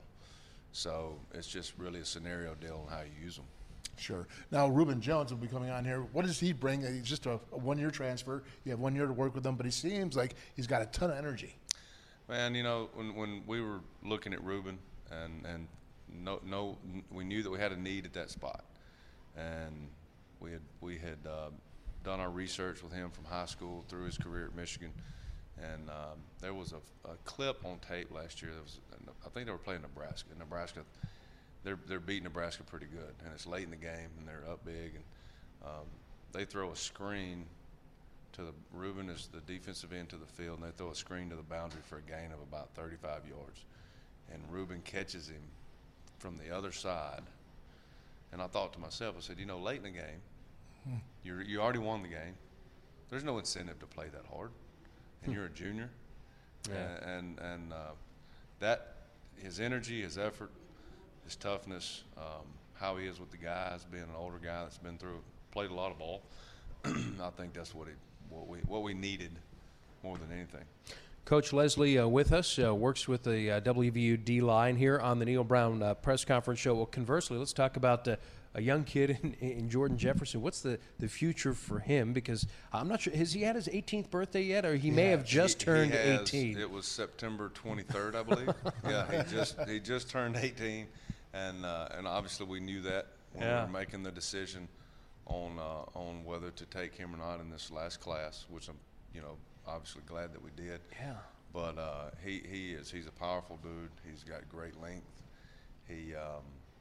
So it's just really a scenario deal on how you use them. Sure. Now, Reuben Jones will be coming on here. What does he bring? He's just a, a one-year transfer. You have one year to work with him, but he seems like he's got a ton of energy. Man, you know, when when we were looking at Reuben, and and no no, we knew that we had a need at that spot, and we had we had uh, done our research with him from high school through his career at Michigan, and um, there was a, a clip on tape last year. That was, I think they were playing Nebraska. Nebraska, they're they're beating Nebraska pretty good, and it's late in the game, and they're up big, and um, they throw a screen. To the Reuben is the defensive end to the field, and they throw a screen to the boundary for a gain of about thirty-five yards. And Reuben catches him from the other side. And I thought to myself, I said, you know, late in the game, hmm. you you already won the game. There's no incentive to play that hard, and you're a junior. Yeah. And and, and uh, that his energy, his effort, his toughness, um, how he is with the guys, being an older guy that's been through, played a lot of ball. I think that's what he what we what we needed more than anything. Coach Leslie uh, with us, uh, works with the uh, W V U D-line here on the Neil Brown uh, press conference show. Well, conversely, let's talk about uh, a young kid in, in Jordan Jefferson. What's the, the future for him? Because I'm not sure, has he had his eighteenth birthday yet, or he may Yeah, have just he, turned he has, eighteen? It was September twenty-third, I believe. yeah, he just he just turned eighteen, and uh, and obviously we knew that when Yeah. we were making the decision on uh, on whether to take him or not in this last class, which I'm you know obviously glad that we did. Yeah. But uh, he he is he's a powerful dude. He's got great length. He, um,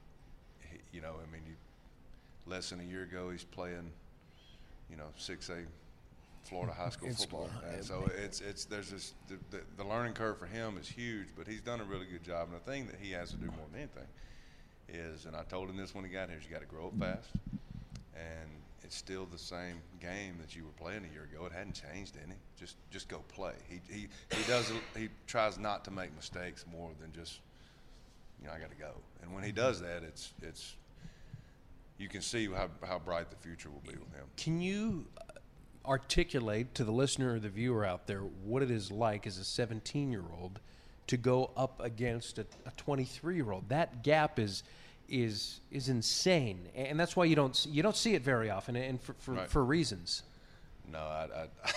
he you know I mean you, less than a year ago he's playing, you know six A Florida high school In football. school. And so it's it's there's this the, the, the learning curve for him is huge, but he's done a really good job. And the thing that he has to do more than anything is, and I told him this when he got here, is you got to grow up fast. And it's still the same game that you were playing a year ago. It hadn't changed any. Just just go play. He he he does he tries not to make mistakes more than just, you know, I got to go. And when he does that, it's it's you can see how how bright the future will be with him. Can you articulate to the listener or the viewer out there what it is like as a seventeen-year-old to go up against a twenty-three-year-old? That gap is is is insane, and that's why you don't you don't see it very often, and for for, Right. for reasons. No, I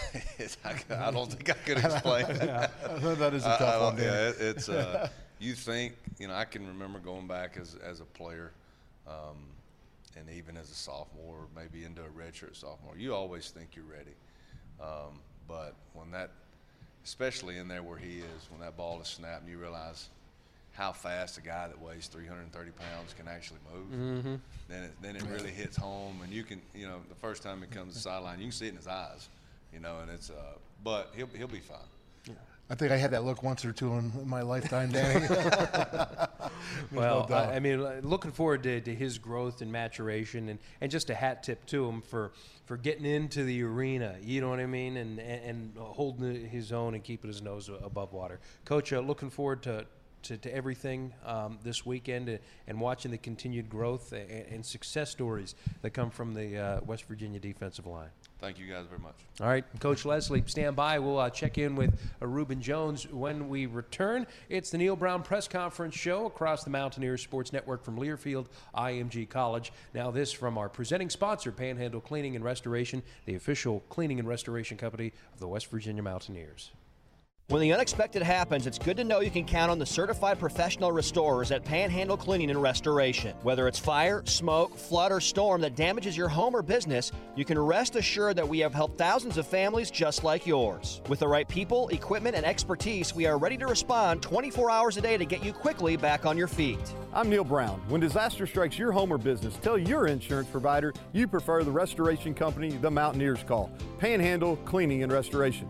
I, I don't think I could explain that. Yeah, that is a tough I, I one, don't- Dan. Yeah, it, it's uh, you think you know I can remember going back as as a player, um, and even as a sophomore, maybe into a redshirt sophomore. You always think you're ready, um, but when that, especially in there where he is, when that ball is snapped, and you realize how fast a guy that weighs three hundred thirty pounds can actually move, Mhm. then it, then it really hits home. And you can, you know, the first time he comes to the sideline, you can see it in his eyes, you know, and it's, uh, but he'll he'll be fine. I think I had that look once or two in my lifetime, Danny. Well, no doubt. I, I mean, uh, looking forward to, to his growth and maturation, and, and just a hat tip to him for, for getting into the arena, you know what I mean, and, and, and holding his own and keeping his nose above water. Coach, uh, looking forward to, to, to everything um, this weekend, and, and watching the continued growth and, and success stories that come from the uh, West Virginia defensive line. Thank you guys very much. All right, Coach Leslie, stand by. We'll uh, check in with uh, Reuben Jones when we return. It's the Neil Brown Press Conference show across the Mountaineers Sports Network from Learfield I M G College. Now this from our presenting sponsor, Panhandle Cleaning and Restoration, the official cleaning and restoration company of the West Virginia Mountaineers. When the unexpected happens, it's good to know you can count on the certified professional restorers at Panhandle Cleaning and Restoration. Whether it's fire, smoke, flood, or storm that damages your home or business, you can rest assured that we have helped thousands of families just like yours. With the right people, equipment, and expertise, we are ready to respond twenty-four hours a day to get you quickly back on your feet. I'm Neil Brown. When disaster strikes your home or business, tell your insurance provider you prefer the restoration company the Mountaineers call. Panhandle Cleaning and Restoration.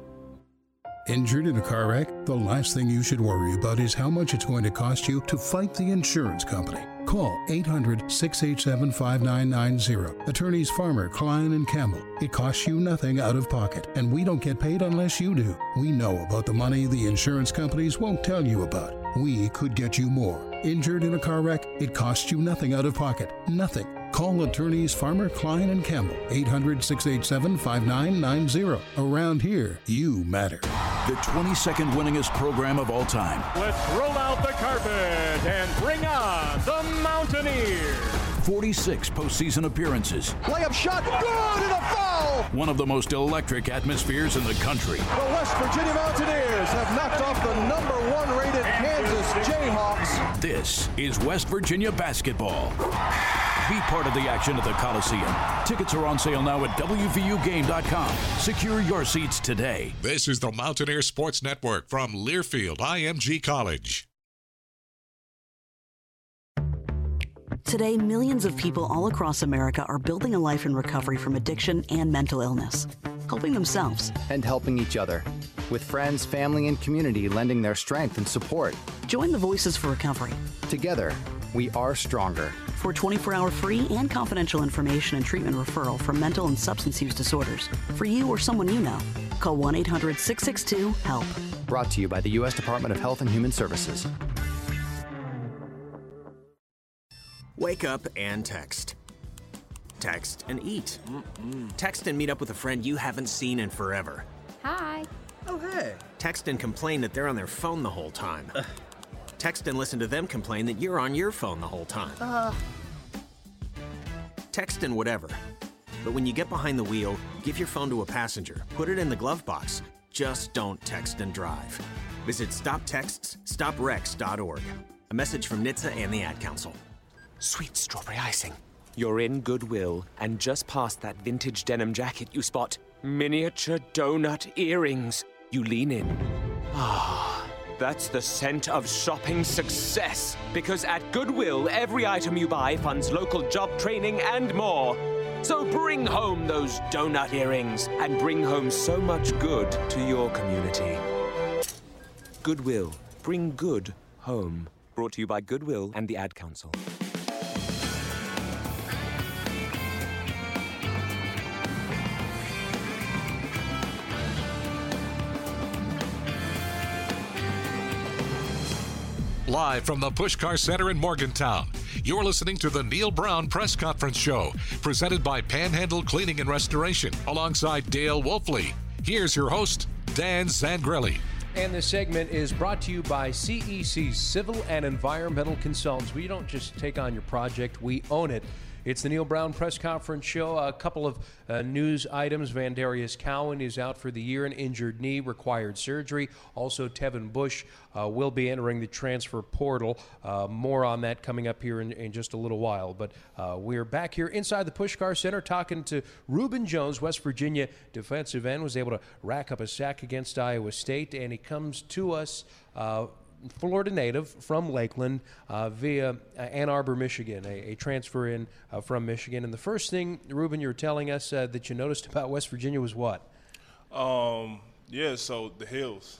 Injured in a car wreck? The last thing you should worry about is how much it's going to cost you to fight the insurance company. Call eight hundred, six eight seven, five nine nine zero. Attorneys Farmer, Klein, and Campbell. It costs you nothing out of pocket, and we don't get paid unless you do. We know about the money the insurance companies won't tell you about. We could get you more. Injured in a car wreck? It costs you nothing out of pocket. Nothing. Call attorneys Farmer, Klein, and Campbell. eight hundred, six eight seven, five nine nine zero. Around here, you matter. The twenty-second winningest program of all time. Let's roll out the carpet and bring on the Mountaineers. forty-six postseason appearances. Layup shot, good, and a foul! One of the most electric atmospheres in the country. The West Virginia Mountaineers have knocked off the number one rated Kansas Jayhawks. This is West Virginia basketball. Be part of the action at the Coliseum. Tickets are on sale now at W V U game dot com. Secure your seats today. This is the Mountaineer Sports Network from Learfield I M G College. Today, millions of people all across America are building a life in recovery from addiction and mental illness, helping themselves and helping each other, with friends, family, and community lending their strength and support. Join the Voices for Recovery. Together, we are stronger. For twenty-four hour free and confidential information and treatment referral for mental and substance use disorders, for you or someone you know, call one eight hundred, six six two, HELP. Brought to you by the U S Department of Health and Human Services. Wake up and text. text and eat. Mm-mm. Text and meet up with a friend you haven't seen in forever. Hi. Oh, hey. Text and complain that they're on their phone the whole time. Uh. Text and listen to them complain that you're on your phone the whole time. Uh. Text and whatever. But when you get behind the wheel, give your phone to a passenger. Put it in the glove box. Just don't text and drive. Visit stop texts stop wrecks dot org. A message from N H T S A and the Ad Council. Sweet strawberry icing. You're in Goodwill, and just past that vintage denim jacket you spot miniature donut earrings. You lean in. Ah, that's the scent of shopping success. Because at Goodwill, every item you buy funds local job training and more. So bring home those donut earrings and bring home so much good to your community. Goodwill. Bring good home. Brought to you by Goodwill and the Ad Council. Live from the Pushkar Center in Morgantown, you're listening to the Neil Brown Press Conference Show, presented by Panhandle Cleaning and Restoration, alongside Dale Wolfley. Here's your host, Dan Zangrelli. And this segment is brought to you by C E C, Civil and Environmental Consultants. We don't just take on your project, we own it. It's the Neil Brown Press Conference Show. A couple of uh, news items. Vandarius Cowan is out for the year, an injured knee, required surgery. Also, Tevin Bush uh, will be entering the transfer portal. Uh, more on that coming up here in, in just a little while. But uh, we're back here inside the Pushkar Center talking to Reuben Jones, West Virginia defensive end, was able to rack up a sack against Iowa State, and he comes to us uh, Florida native from Lakeland uh, via uh, Ann Arbor, Michigan, a, a transfer in uh, from Michigan. And the first thing, Reuben, you were telling us uh, that you noticed about West Virginia was what? Um, yeah, so the hills.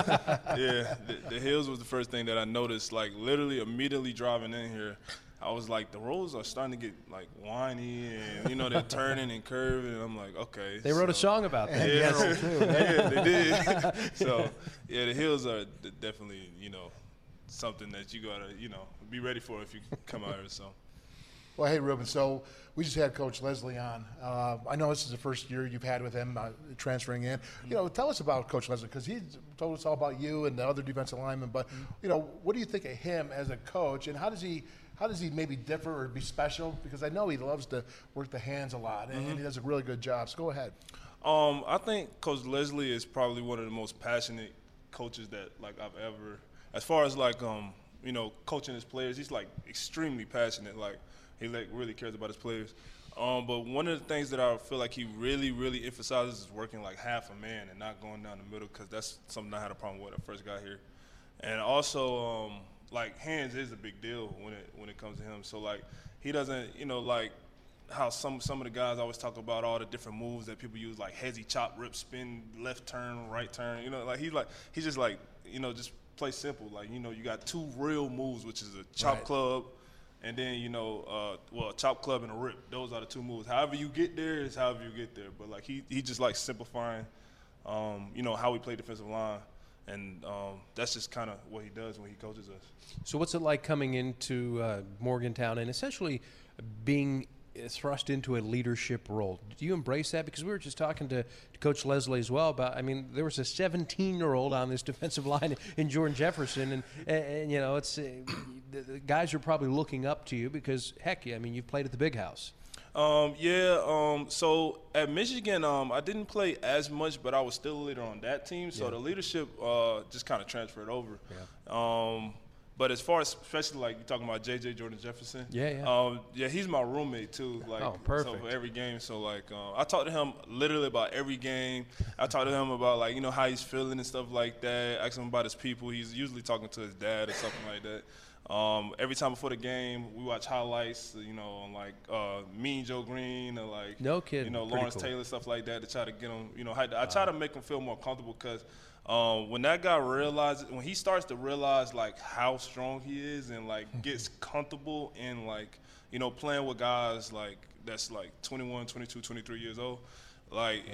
yeah, the, the hills was the first thing that I noticed. Like literally immediately driving in here, I was like, the roads are starting to get like whiny, and you know they're turning and curving, and I'm like, okay. They wrote so, a song about that. Yeah, yes, too. yeah, they did. So yeah, the hills are definitely you know something that you gotta you know be ready for if you come out here. So. Well, hey, Reuben, so we just had Coach Leslie on. Uh, I know this is the first year you've had with him uh, transferring in. You know, tell us about Coach Leslie, because he told us all about you and the other defensive linemen. But, you know, what do you think of him as a coach, and how does he how does he maybe differ or be special? Because I know he loves to work the hands a lot, and, mm-hmm. and he does a really good job. So go ahead. Um, I think Coach Leslie is probably one of the most passionate coaches that, like, I've ever – as far as, like, um, you know, coaching his players, he's, like, extremely passionate, like – he like really cares about his players. Um, but one of the things that I feel like he really, really emphasizes is working like half a man and not going down the middle, because that's something I had a problem with when I first got here. And also, um, like, hands is a big deal when it when it comes to him. So, like, he doesn't, you know, like how some some of the guys always talk about all the different moves that people use, like hezzy, chop, rip, spin, left turn, right turn. You know, like he's like he's just like, you know, just play simple. Like, you know, you got two real moves, which is a chop right. club, and then, you know, uh, well, a chop club and a rip. Those are the two moves. However you get there is however you get there. But, like, he, he just likes simplifying, um, you know, how we play defensive line. And um, that's just kind of what he does when he coaches us. So what's it like coming into uh, Morgantown and essentially being thrust into a leadership role? Do you embrace that? Because we were just talking to, to Coach Leslie as well about, I mean, there was a seventeen-year-old on this defensive line in Jordan Jefferson, and, and, and you know, it's uh, the, the guys are probably looking up to you because, heck, I mean, you've played at the big house. Um, yeah, um, so at Michigan, um, I didn't play as much, but I was still a leader on that team, so yeah. the leadership uh, just kind of transferred over. Yeah. Um, But as far as, especially like you're talking about J J Jordan Jefferson, yeah, yeah, um, yeah, he's my roommate too. Like, oh, perfect. So for every game, so like, uh, I talk to him literally about every game. I talk to him about like, you know, how he's feeling and stuff like that. Ask him about his people. He's usually talking to his dad or something like that. Um, every time before the game, we watch highlights, you know, on like uh, Mean Joe Green or like, no kidding, you know, Pretty Lawrence cool. Taylor, stuff like that, to try to get him, you know, I try to make him feel more comfortable, because Um, when that guy realizes, when he starts to realize like how strong he is and like gets comfortable in like, you know, playing with guys like that's like twenty-one, twenty-two, twenty-three years old, like right.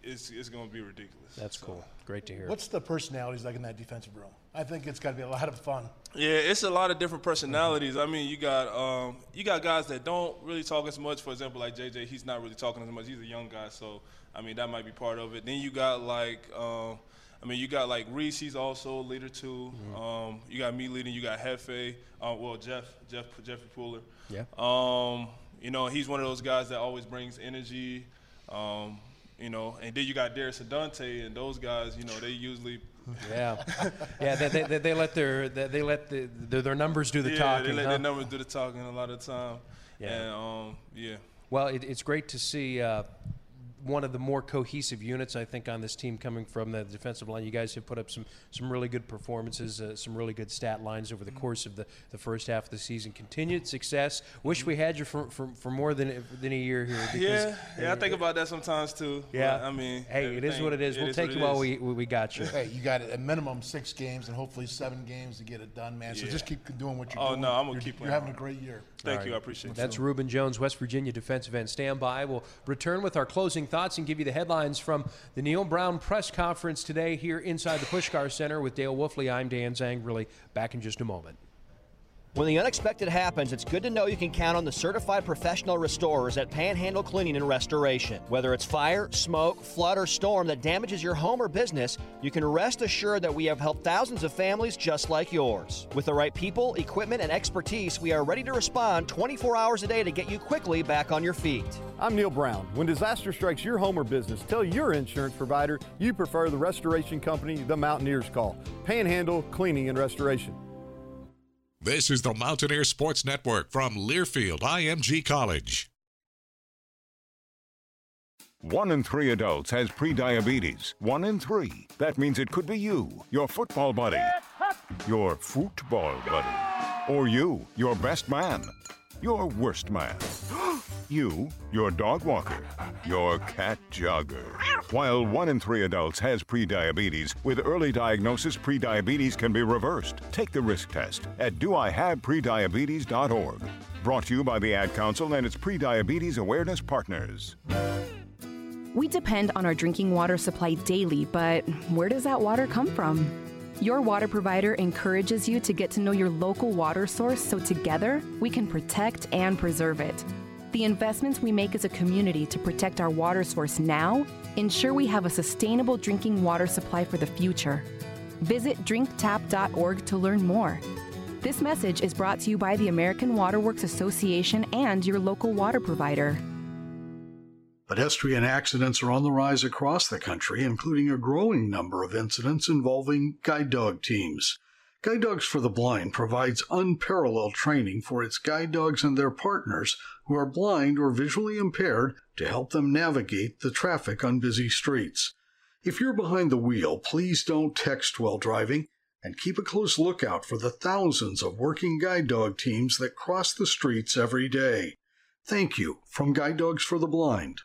it's it's going to be ridiculous. That's so. cool. Great to hear. What's the personalities like in that defensive room? I think it's got to be a lot of fun. Yeah, it's a lot of different personalities. I mean, you got um, you got guys that don't really talk as much. For example, like J J, he's not really talking as much. He's a young guy, so I mean that might be part of it. Then you got like, um, I mean, you got like Reese. He's also a leader too. Mm-hmm. Um, you got me leading. You got Hefe. Uh, well, Jeff, Jeff, Jeffrey Pooler. Yeah. Um, you know, he's one of those guys that always brings energy. Um, you know, and then you got Darius and Dante, and those guys, you know, they usually. Yeah, yeah. They, they, they let their they let the, their, their numbers do the yeah, talking. Yeah, they let huh? their numbers do the talking a lot of the time. Yeah. And, um, yeah. Well, it, it's great to see uh, one of the more cohesive units, I think, on this team coming from the defensive line. You guys have put up some, some really good performances, uh, some really good stat lines over the course of the, the first half of the season. Continued success. Wish we had you for, for, for more than than a year here. Because, yeah, yeah, I think about that sometimes too. Yeah, but, I mean, hey, it is what it is. We'll is take you while we we got you. Hey, you got a minimum six games and hopefully seven games to get it done, man. So Yeah. just keep doing what you're Oh, doing. no, I'm gonna you're, keep You're playing having hard. a great year. Thank you, I appreciate it. That's Reuben Jones, West Virginia defensive end. Stand by. We'll return with our closing thoughts and give you the headlines from the Neil Brown press conference today here inside the Pushkar Center with Dale Wolfley. I'm Dan Zang. Really back in just a moment. When the unexpected happens, it's good to know you can count on the certified professional restorers at Panhandle Cleaning and Restoration. Whether it's fire, smoke, flood, or storm that damages your home or business, you can rest assured that we have helped thousands of families just like yours. With the right people, equipment, and expertise, we are ready to respond twenty-four hours a day to get you quickly back on your feet. I'm Neil Brown. When disaster strikes your home or business, tell your insurance provider you prefer the restoration company the Mountaineers call. Panhandle Cleaning and Restoration. This is the Mountaineer Sports Network from Learfield I M G College. One in three adults has prediabetes. One in three. That means it could be you, your football buddy, your football buddy, or you, your best man, your worst man, you, your dog walker, your cat jogger. While one in three adults has prediabetes, with early diagnosis, prediabetes can be reversed. Take the risk test at do I have prediabetes dot org. Brought to you by the Ad Council and its prediabetes awareness partners. We depend on our drinking water supply daily, but where does that water come from? Your water provider encourages you to get to know your local water source so together we can protect and preserve it. The investments we make as a community to protect our water source now ensure we have a sustainable drinking water supply for the future. Visit drink tap dot org to learn more. This message is brought to you by the American Water Works Association and your local water provider. Pedestrian accidents are on the rise across the country, including a growing number of incidents involving guide dog teams. Guide Dogs for the Blind provides unparalleled training for its guide dogs and their partners who are blind or visually impaired to help them navigate the traffic on busy streets. If you're behind the wheel, please don't text while driving and keep a close lookout for the thousands of working guide dog teams that cross the streets every day. Thank you from Guide Dogs for the Blind.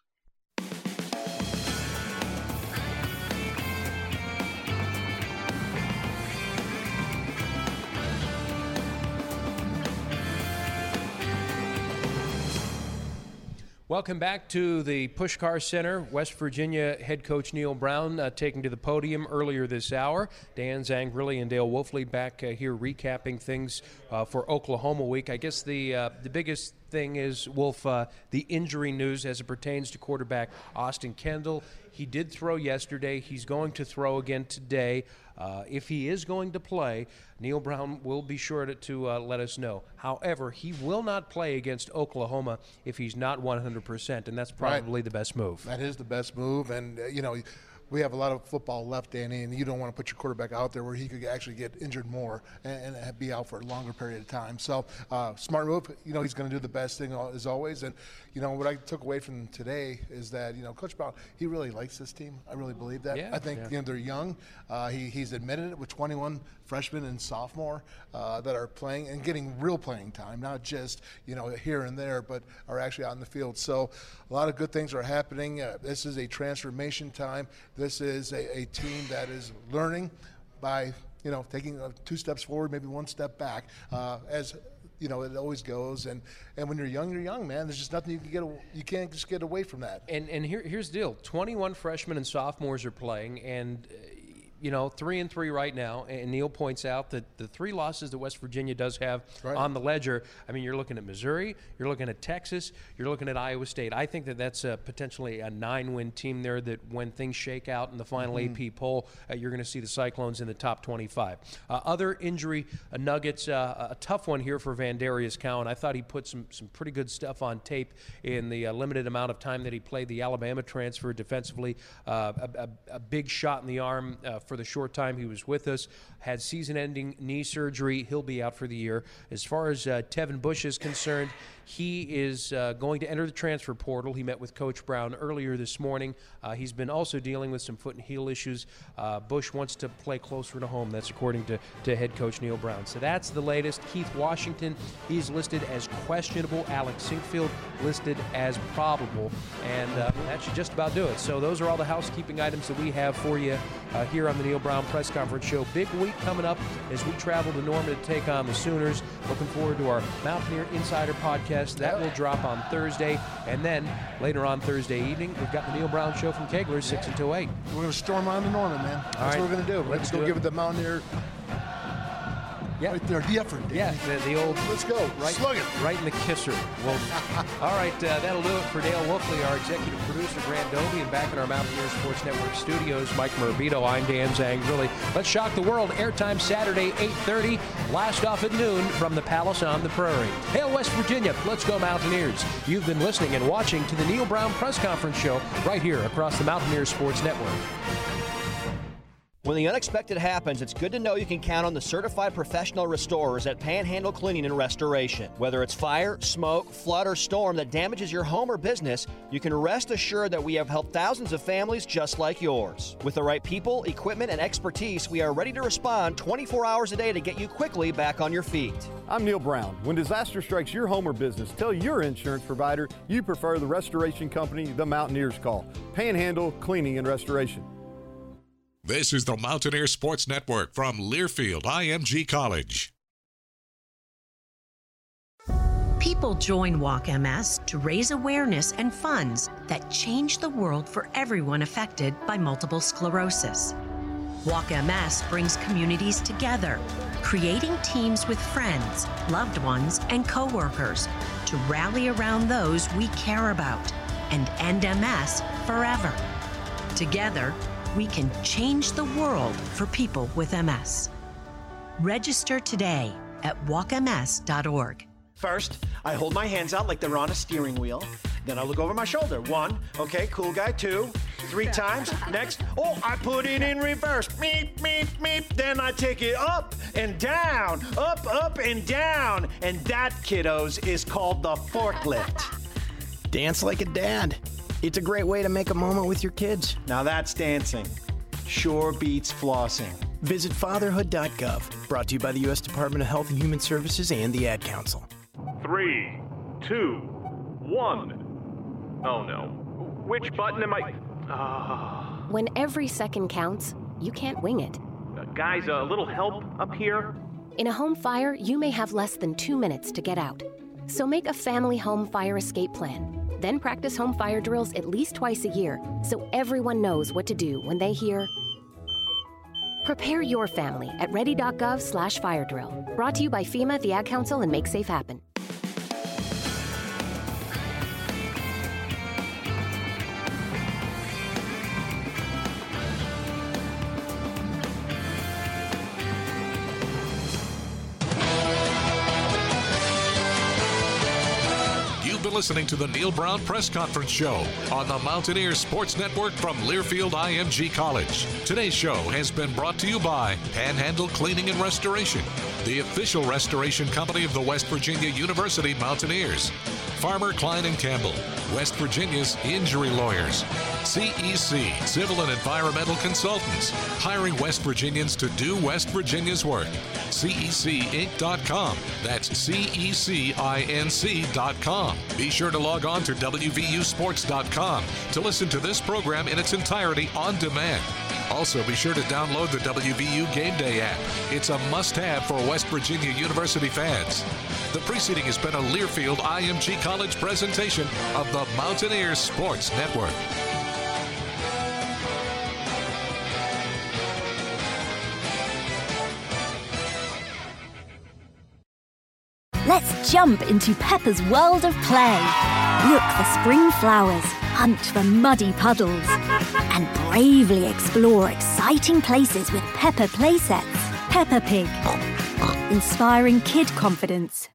Welcome back to the Pushkar Center. West Virginia head coach Neil Brown uh, taken to the podium earlier this hour. Dan Zangrilli and Dale Wolfley back uh, here recapping things uh, for Oklahoma week. I guess the uh, the biggest thing is, Wolf, uh, the injury news as it pertains to quarterback Austin Kendall. He did throw yesterday. He's going to throw again today. Uh, if he is going to play, Neil Brown will be sure to, to uh, let us know. However, he will not play against Oklahoma if he's not one hundred percent, and that's probably right. the best move. That is the best move, and, uh, you know, we have a lot of football left, Danny, and you don't want to put your quarterback out there where he could actually get injured more and, and be out for a longer period of time. So, uh, smart move. You know, he's going to do the best thing as always. And, you know, what I took away from today is that, you know, Coach Brown, he really likes this team. I really believe that. Yeah, I think, yeah. you know, they're young. Uh, he, he's admitted it with twenty-one freshmen and sophomore uh, that are playing and getting real playing time, not just, you know, here and there, but are actually out in the field. So a lot of good things are happening. Uh, this is a transformation time. This is a, a team that is learning by, you know, taking uh, two steps forward, maybe one step back. Uh, as you know, it always goes. And, and when you're young, you're young, man. There's just nothing you can get. You can't just get away from that. And and here here's the deal: twenty-one freshmen and sophomores are playing, and. Uh, You know, three and three right now, and Neil points out that the three losses that West Virginia does have right. on the ledger, I mean, you're looking at Missouri, you're looking at Texas, you're looking at Iowa State. I think that that's a, potentially a nine-win team there that when things shake out in the final mm-hmm. A P poll, uh, you're going to see the Cyclones in the top twenty-five. Uh, other injury uh, nuggets, uh, a tough one here for Vandarius Cowan. I thought he put some, some pretty good stuff on tape in the uh, limited amount of time that he played. The Alabama transfer defensively, uh, a, a, a big shot in the arm uh, for the short time he was with us, had season-ending knee surgery. He'll be out for the year. As far as uh, Tevin Bush is concerned, he is uh, going to enter the transfer portal. He met with Coach Brown earlier this morning. Uh, he's been also dealing with some foot and heel issues. Uh, Bush wants to play closer to home. That's according to, to head coach Neil Brown. So that's the latest. Keith Washington, he's listed as questionable. Alex Sinkfield listed as probable. And uh, that should just about do it. So those are all the housekeeping items that we have for you uh, here on the Neil Brown Press Conference Show. Big week coming up as we travel to Norman to take on the Sooners. Looking forward to our Mountaineer Insider podcast. That will drop on Thursday. And then later on Thursday evening, we've got the Neil Brown Show from Kegler, six until eight. We're going to storm on to Norman, man. That's all right. what we're going to do. Let's go give it the Mountaineer. Yeah. Right there, the effort. Yeah, the, the old. Let's go. Right, Slug it. Right in the kisser. Well, all right, uh, that'll do it for Dale Wolfley, our executive producer, Grant Dovey, and back in our Mountaineer Sports Network studios, Mike Murbito. I'm Dan Zangrilli. Let's shock the world. Airtime Saturday, eight thirty. Blast off at noon from the Palace on the Prairie. Hail, West Virginia. Let's go Mountaineers. You've been listening and watching to the Neil Brown Press Conference Show right here across the Mountaineer Sports Network. When the unexpected happens, it's good to know you can count on the certified professional restorers at Panhandle Cleaning and Restoration. Whether it's fire, smoke, flood, or storm that damages your home or business, you can rest assured that we have helped thousands of families just like yours. With the right people, equipment, and expertise, we are ready to respond twenty-four hours a day to get you quickly back on your feet. I'm Neil Brown. When disaster strikes your home or business, tell your insurance provider you prefer the restoration company the Mountaineers call. Panhandle Cleaning and Restoration. This is the Mountaineer Sports Network from Learfield I M G College. People join Walk M S to raise awareness and funds that change the world for everyone affected by multiple sclerosis. Walk M S brings communities together, creating teams with friends, loved ones, and coworkers to rally around those we care about and end M S forever. Together, we can change the world for people with M S. Register today at walk m s dot org. First, I hold my hands out like they're on a steering wheel. Then I look over my shoulder. One, okay, cool guy. Two, three times. Next, oh, I put it in reverse. Meep, meep, meep. Then I take it up and down, up, up, and down. And that, kiddos, is called the forklift. Dance like a dad. It's a great way to make a moment with your kids. Now that's dancing. Sure beats flossing. Visit fatherhood dot gov. Brought to you by the U S Department of Health and Human Services and the Ad Council. Three, two, one. Oh no. Which button am I? Uh... When every second counts, you can't wing it. Uh, guys, a little help up here? In a home fire, you may have less than two minutes to get out. So make a family home fire escape plan. Then practice home fire drills at least twice a year so everyone knows what to do when they hear. Prepare your family at ready dot gov slash fire drill. Brought to you by FEMA, the Ad Council, and Make Safe Happen. Listening to the Neil Brown Press Conference Show on the Mountaineer Sports Network from Learfield I M G College. Today's show has been brought to you by Panhandle Cleaning and Restoration, the official restoration company of the West Virginia University Mountaineers. Farmer Klein and Campbell, West Virginia's injury lawyers. C E C, Civil and Environmental Consultants, hiring West Virginians to do West Virginia's work. C E C Inc dot com. That's C E C I N C dot com. Be sure to log on to W V U sports dot com to listen to this program in its entirety on demand. Also, be sure to download the W V U Game Day app. It's a must-have for West Virginia University fans. The preceding has been a Learfield I M G College presentation of the Mountaineers Sports Network. Let's jump into Peppa's world of play. Look for spring flowers, hunt for muddy puddles, and bravely explore exciting places with Peppa playsets. Peppa Pig, inspiring kid confidence.